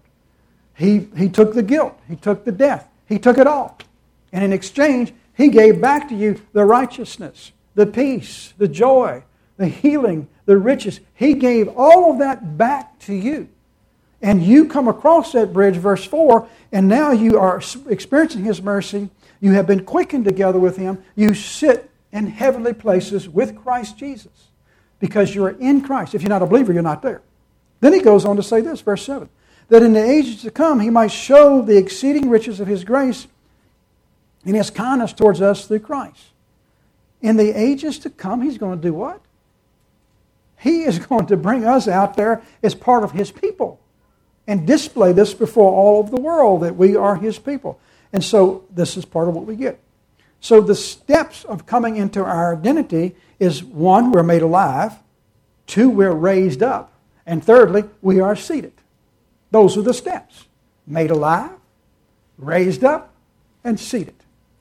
He took the guilt. He took the death. He took it all. And in exchange, He gave back to you the righteousness, the peace, the joy, the healing, the riches. He gave all of that back to you. And you come across that bridge, verse 4, and now you are experiencing His mercy. You have been quickened together with Him. You sit in heavenly places with Christ Jesus because you're in Christ. If you're not a believer, you're not there. Then he goes on to say this, verse 7, that in the ages to come He might show the exceeding riches of His grace and His kindness towards us through Christ. In the ages to come, He's going to do what? He is going to bring us out there as part of His people and display this before all of the world that we are His people. And so this is part of what we get. So the steps of coming into our identity is 1, we're made alive. 2, we're raised up. And thirdly, we are seated. Those are the steps. Made alive, raised up, and seated.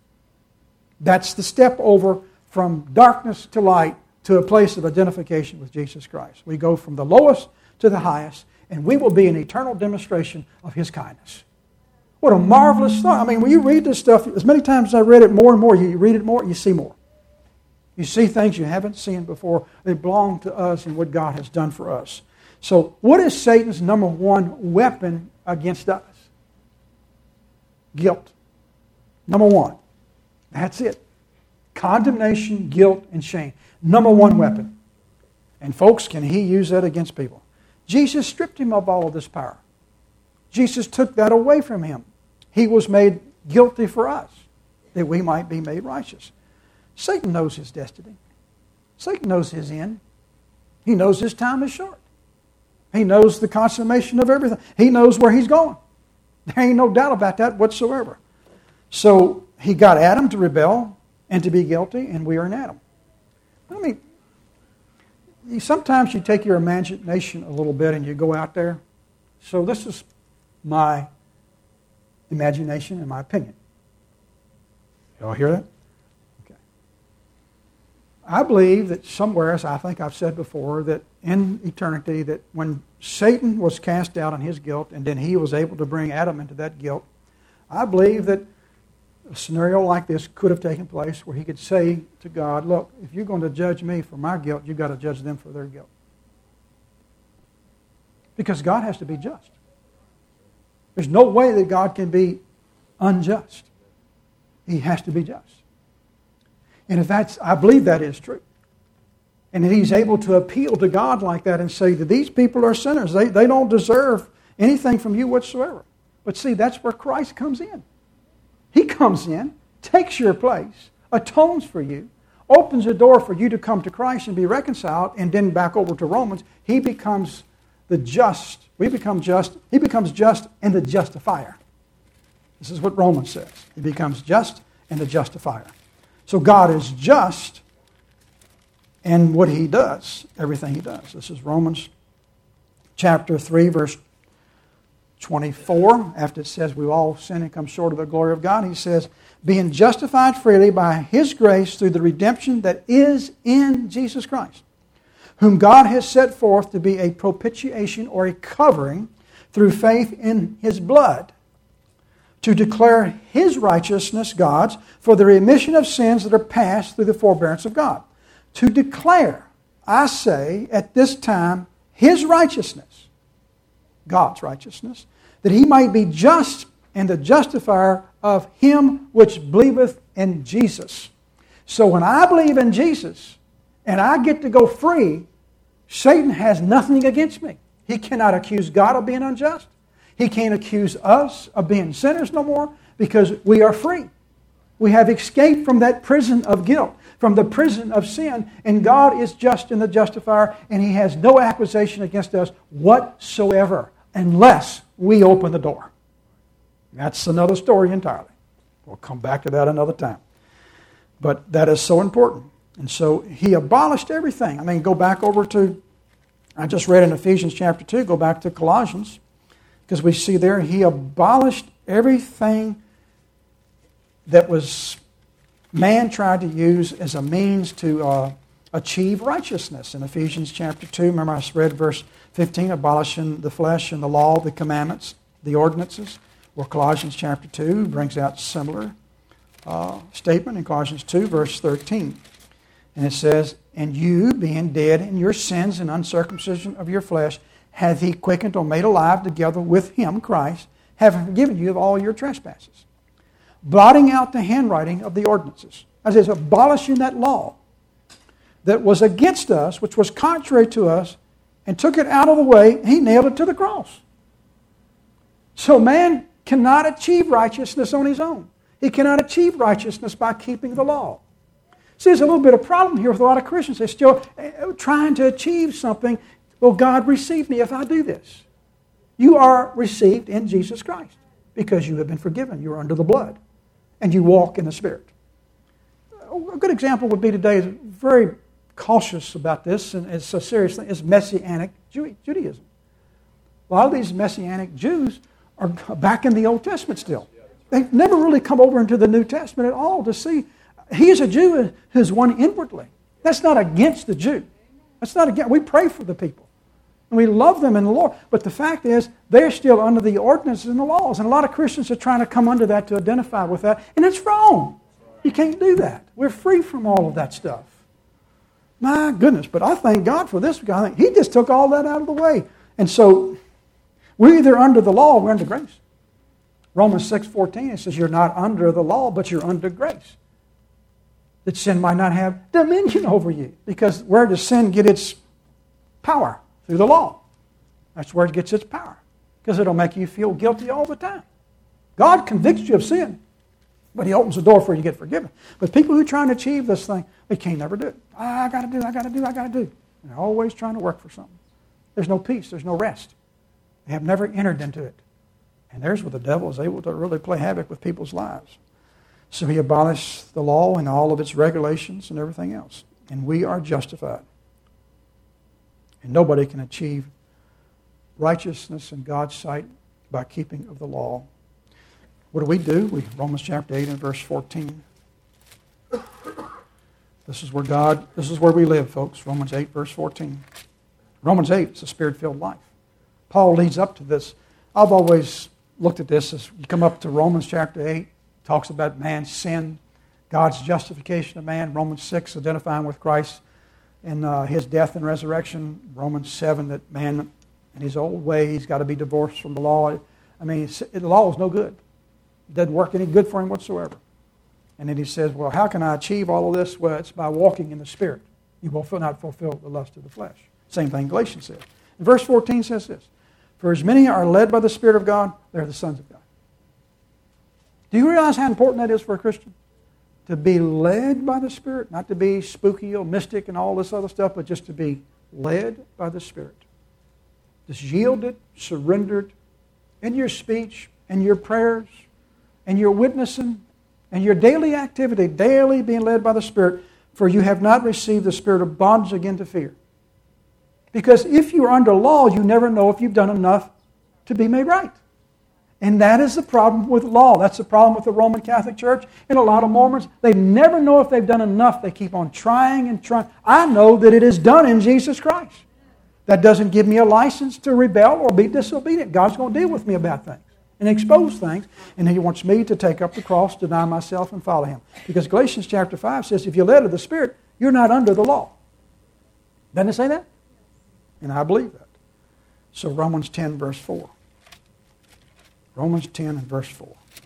That's the step over from darkness to light to a place of identification with Jesus Christ. We go from the lowest to the highest, and we will be an eternal demonstration of His kindness. What a marvelous thought. I mean, when you read this stuff, as many times as I read it more and more, you read it more, you see more. You see things you haven't seen before. They belong to us and what God has done for us. So what is Satan's number 1 weapon against us? Guilt. Number 1. That's it. Condemnation, guilt, and shame. Number 1 weapon. And folks, can he use that against people? Jesus stripped him of all of this power. Jesus took that away from him. He was made guilty for us, that we might be made righteous. Satan knows his destiny. Satan knows his end. He knows his time is short. He knows the consummation of everything. He knows where he's going. There ain't no doubt about that whatsoever. So he got Adam to rebel and to be guilty, and we are in Adam. I mean, sometimes you take your imagination a little bit and you go out there. So this is my imagination and my opinion. Y'all hear that? Okay. I believe that somewhere, as I think I've said before, that in eternity, that when Satan was cast out on his guilt and then he was able to bring Adam into that guilt, I believe that a scenario like this could have taken place where he could say to God, look, if you're going to judge me for my guilt, you've got to judge them for their guilt. Because God has to be just. There's no way that God can be unjust. He has to be just. And I believe that is true. And that he's able to appeal to God like that and say that these people are sinners. They don't deserve anything from you whatsoever. But see, that's where Christ comes in. He comes in, takes your place, atones for you, opens the door for you to come to Christ and be reconciled, and then back over to Romans, he becomes the just. We become just. He becomes just and the justifier. This is what Romans says. He becomes just and the justifier. So God is just in what he does, everything he does. This is Romans chapter 3, verse 24. After it says we've all sinned and come short of the glory of God, he says, being justified freely by his grace through the redemption that is in Jesus Christ, whom God has set forth to be a propitiation or a covering through faith in his blood, to declare his righteousness, God's, for the remission of sins that are past through the forbearance of God. To declare, I say, at this time, his righteousness, God's righteousness, that he might be just and the justifier of him which believeth in Jesus. So when I believe in Jesus and I get to go free, Satan has nothing against me. He cannot accuse God of being unjust. He can't accuse us of being sinners no more because we are free. We have escaped from that prison of guilt, from the prison of sin, and God is just and the justifier, and he has no accusation against us whatsoever unless we open the door. That's another story entirely. We'll come back to that another time. But that is so important. And so he abolished everything. I mean, go back over to, I just read in Ephesians chapter 2, go back to Colossians, because we see there he abolished everything that was man tried to use as a means to achieve righteousness. In Ephesians chapter 2, remember I read verse 15, abolishing the flesh and the law, the commandments, the ordinances. Or Colossians chapter 2 brings out similar statement in Colossians 2, verse 13. And it says, and you, being dead in your sins and uncircumcision of your flesh, hath he quickened or made alive together with him, Christ, having forgiven you of all your trespasses, blotting out the handwriting of the ordinances. That is, abolishing that law that was against us, which was contrary to us, and took it out of the way, he nailed it to the cross. So man cannot achieve righteousness on his own. He cannot achieve righteousness by keeping the law. See, there's a little bit of problem here with a lot of Christians. They're still trying to achieve something. Will God receive me if I do this? You are received in Jesus Christ because you have been forgiven. You are under the blood. And you walk in the Spirit. A good example would be today, very cautious about this, and it's a serious thing, is Messianic Judaism. A lot of these Messianic Jews are back in the Old Testament still. They've never really come over into the New Testament at all to see. He is a Jew who's one inwardly. That's not against the Jew. That's not against. We pray for the people. And we love them in the Lord. But the fact is, they're still under the ordinances and the laws. And a lot of Christians are trying to come under that to identify with that. And it's wrong. You can't do that. We're free from all of that stuff. My goodness. But I thank God for this guy. He just took all that out of the way. And so we're either under the law or we're under grace. Romans 6:14, it says you're not under the law, but you're under grace. That sin might not have dominion over you. Because where does sin get its power? Through the law. That's where it gets its power. Because it'll make you feel guilty all the time. God convicts you of sin, but he opens the door for you to get forgiven. But people who are trying to achieve this thing, they can't never do it. I got to do. They're always trying to work for something. There's no peace. There's no rest. They have never entered into it. And there's where the devil is able to really play havoc with people's lives. So he abolished the law and all of its regulations and everything else. And we are justified. And nobody can achieve righteousness in God's sight by keeping of the law. What do? Romans chapter 8 and verse 14. This is where we live, folks. Romans 8, verse 14. Romans 8 is a Spirit-filled life. Paul leads up to this. I've always looked at this as you come up to Romans chapter 8, talks about man's sin, God's justification of man. Romans 6, identifying with Christ in his death and resurrection. Romans 7, that man in his old ways got to be divorced from the law. I mean, the law is no good. It doesn't work any good for him whatsoever. And then he says, well, how can I achieve all of this? Well, it's by walking in the Spirit. You will not fulfill the lust of the flesh. Same thing Galatians says. And verse 14 says this, for as many are led by the Spirit of God, they're the sons of God. Do you realize how important that is for a Christian? To be led by the Spirit, not to be spooky or mystic and all this other stuff, but just to be led by the Spirit. Just yielded, surrendered in your speech, and your prayers, and your witnessing, and your daily activity, daily being led by the Spirit, for you have not received the spirit of bondage again to fear. Because if you are under law, you never know if you've done enough to be made right. And that is the problem with law. That's the problem with the Roman Catholic Church and a lot of Mormons. They never know if they've done enough. They keep on trying and trying. I know that it is done in Jesus Christ. That doesn't give me a license to rebel or be disobedient. God's going to deal with me about things and expose things. And He wants me to take up the cross, deny myself, and follow Him. Because Galatians chapter 5 says, if you're led of the Spirit, you're not under the law. Doesn't it say that? And I believe that. So Romans 10 verse 4. Romans 10 and verse 4.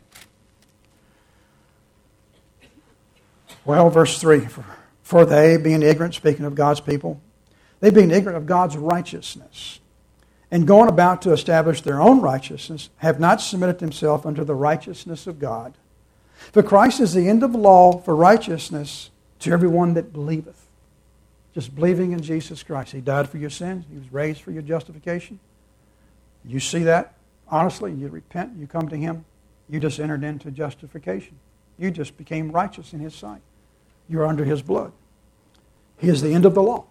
Well, verse 3. For they, being ignorant, speaking of God's people, they being ignorant of God's righteousness, and going about to establish their own righteousness, have not submitted themselves unto the righteousness of God. For Christ is the end of the law for righteousness to everyone that believeth. Just believing in Jesus Christ. He died for your sins. He was raised for your justification. You see that? Honestly, you repent, you come to Him, you just entered into justification. You just became righteous in His sight. You're under His blood. He is the end of the law.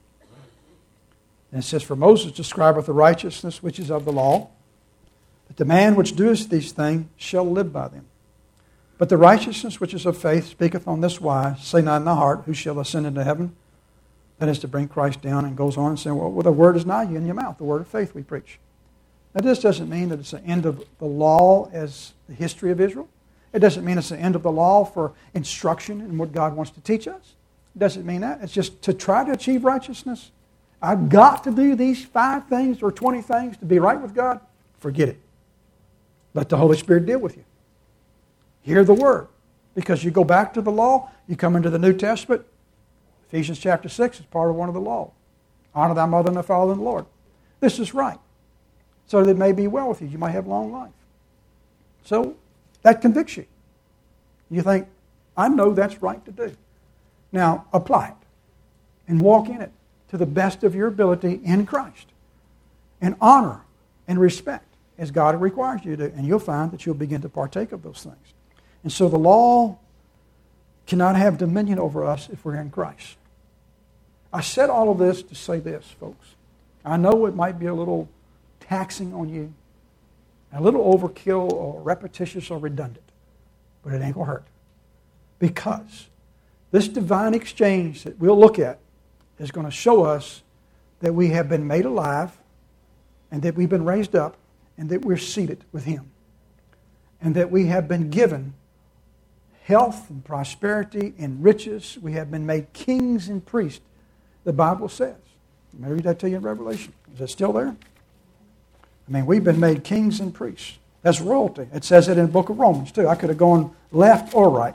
And it says, for Moses describeth the righteousness which is of the law, that the man which doeth these things shall live by them. But the righteousness which is of faith speaketh on this wise, say not in the heart, who shall ascend into heaven? That is to bring Christ down, and goes on and saying, well, the word is nigh you in your mouth, the word of faith we preach. Now, this doesn't mean that it's the end of the law as the history of Israel. It doesn't mean it's the end of the law for instruction in what God wants to teach us. It doesn't mean that. It's just to try to achieve righteousness. I've got to do these 5 things or 20 things to be right with God. Forget it. Let the Holy Spirit deal with you. Hear the Word. Because you go back to the law, you come into the New Testament. Ephesians chapter 6 is part of one of the law. Honor thy mother and thy father in the Lord. This is right. So that it may be well with you. You might have long life. So that convicts you. You think, I know that's right to do. Now, apply it. And walk in it to the best of your ability in Christ. And honor and respect as God requires you to do. And you'll find that you'll begin to partake of those things. And so the law cannot have dominion over us if we're in Christ. I said all of this to say this, folks. I know it might be a little taxing on you, a little overkill or repetitious or redundant, but it ain't going to hurt. Because this divine exchange that we'll look at is going to show us that we have been made alive and that we've been raised up and that we're seated with Him. And that we have been given health and prosperity and riches. We have been made kings and priests, the Bible says. Let me read that to you in Revelation. Is it still there? I mean, we've been made kings and priests. That's royalty. It says it in the book of Romans, too. I could have gone left or right.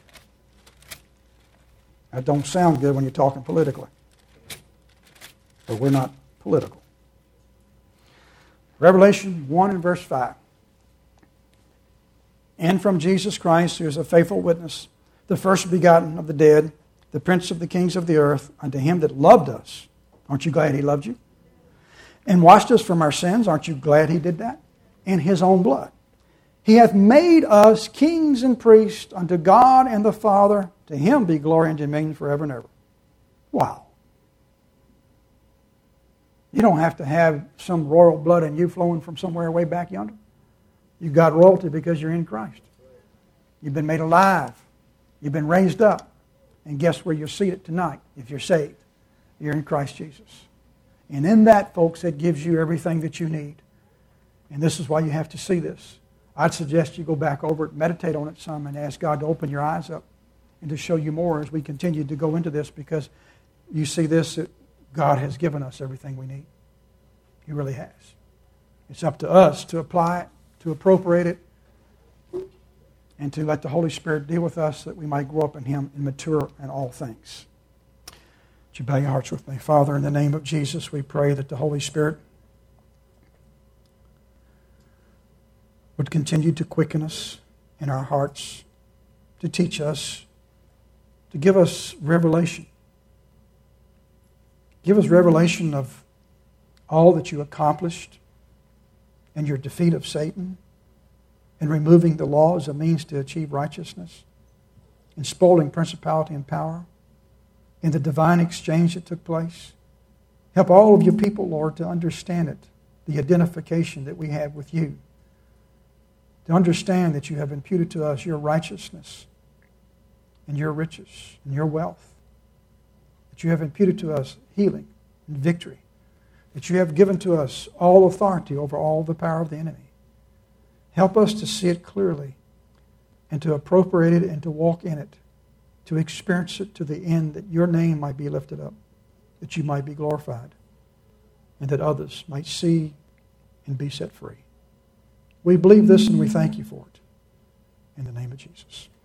That don't sound good when you're talking politically. But we're not political. Revelation 1 and verse 5. And from Jesus Christ, who is a faithful witness, the first begotten of the dead, the prince of the kings of the earth, unto Him that loved us. Aren't you glad He loved you? And washed us from our sins. Aren't you glad He did that? In His own blood. He hath made us kings and priests unto God and the Father. To Him be glory and dominion forever and ever. Wow. You don't have to have some royal blood in you flowing from somewhere way back yonder. You've got royalty because you're in Christ. You've been made alive. You've been raised up. And guess where you're seated tonight if you're saved? You're in Christ Jesus. And in that, folks, it gives you everything that you need. And this is why you have to see this. I'd suggest you go back over it, meditate on it some, and ask God to open your eyes up and to show you more as we continue to go into this, because you see this, that God has given us everything we need. He really has. It's up to us to apply it, to appropriate it, and to let the Holy Spirit deal with us that we might grow up in Him and mature in all things. Would you bow your hearts with me? Father, in the name of Jesus, we pray that the Holy Spirit would continue to quicken us in our hearts, to teach us, to give us revelation. Give us revelation of all that you accomplished in your defeat of Satan, in removing the law as a means to achieve righteousness, in spoiling principality and power, in the divine exchange that took place. Help all of your people, Lord, to understand it, the identification that we have with you, to understand that you have imputed to us your righteousness and your riches and your wealth, that you have imputed to us healing and victory, that you have given to us all authority over all the power of the enemy. Help us to see it clearly and to appropriate it and to walk in it, to experience it to the end that your name might be lifted up, that you might be glorified, and that others might see and be set free. We believe this and we thank you for it. In the name of Jesus.